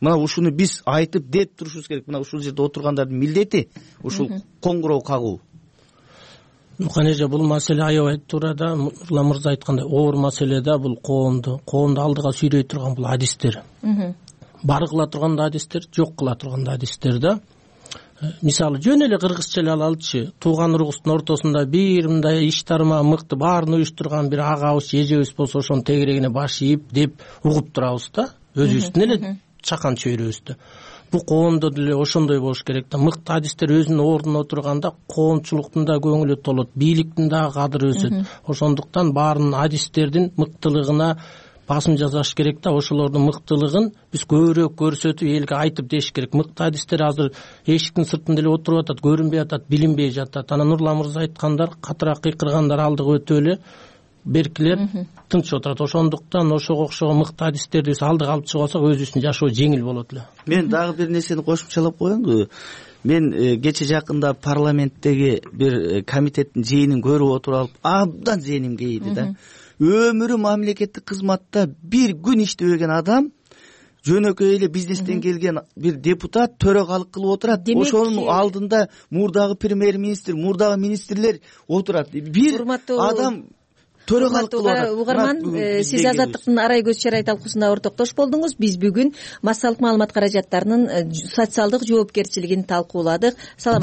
мына ушуну биз айтып деп турушубуз керек. Мына ушул жерде отургандардын милдети ушул коңгуроо кагуу. Мукан эже, бул маселе аябай туура да, Нурлан мырза айткандай оор маселе да. Бул коомду коомду алдыга сүйрөй турган бул адистер. Бар кыла турган да адистер, жок кыла турган да адистер да. Мисалы жөн эле кыргызча эле алалычы. Тууган уругубуздун ортосунда бир мындай иш тарма мыкты баарын уюштурган бир агабыз, эжебиз болсо ошонун тегерегине баш ийип деп угуп турабыз да. Өзүбүздүн эле чакан чөйрөбүздү. Бул коомдо деле ошондой болуш керек да. Мыкты адистер өзүнүн ордуна отурганда коомчулуктун да көңүлү толот, бийликтин да кадыры өсөт. Ошондуктан баарын адистердин мыктылыгына басым жасаш керек да. Ошолордун мыктылыгын биз көбүрөөк көрсөтүп элге айтып деш керек. Мыкты адистер азыр эшиктин сыртында эле отуруп атат, көрүнбөй атат, билинбей жатат. Анан Нурлан мырза айткандар, катыраак кыйкыргандар алдыга өтө эле беркилер тынч отурат. Ошондуктан ошого окшогон мыкты адистерди биз алдыга алып чыгып алсак өзүбүздүн жашоо жеңил болот эле. Мен дагы бир нерсени кошумчалап коеюнбу? Мен кече жакында парламенттеги бир комитеттин жыйынын көрүп отуруп алып, абдан зээним кейиди да. Өмүрү мамлекеттик кызматта бир күн иштебеген адам жөнөкөй эле бизнестен келген бир депутат төрөгалык кылып отурат. Ошонун алдында мурдагы премьер-министр, мурдагы министрлер отурат. Бир адам төрөгалык кылып отурат. Угарман, сиз Азаттыктын арай көз чарай талкуусунда ортоктош болдуңуз. Биз бүгүн массалык маалымат каражаттарынын социалдык жоопкерчилигин талкууладык. Саламатсызбы?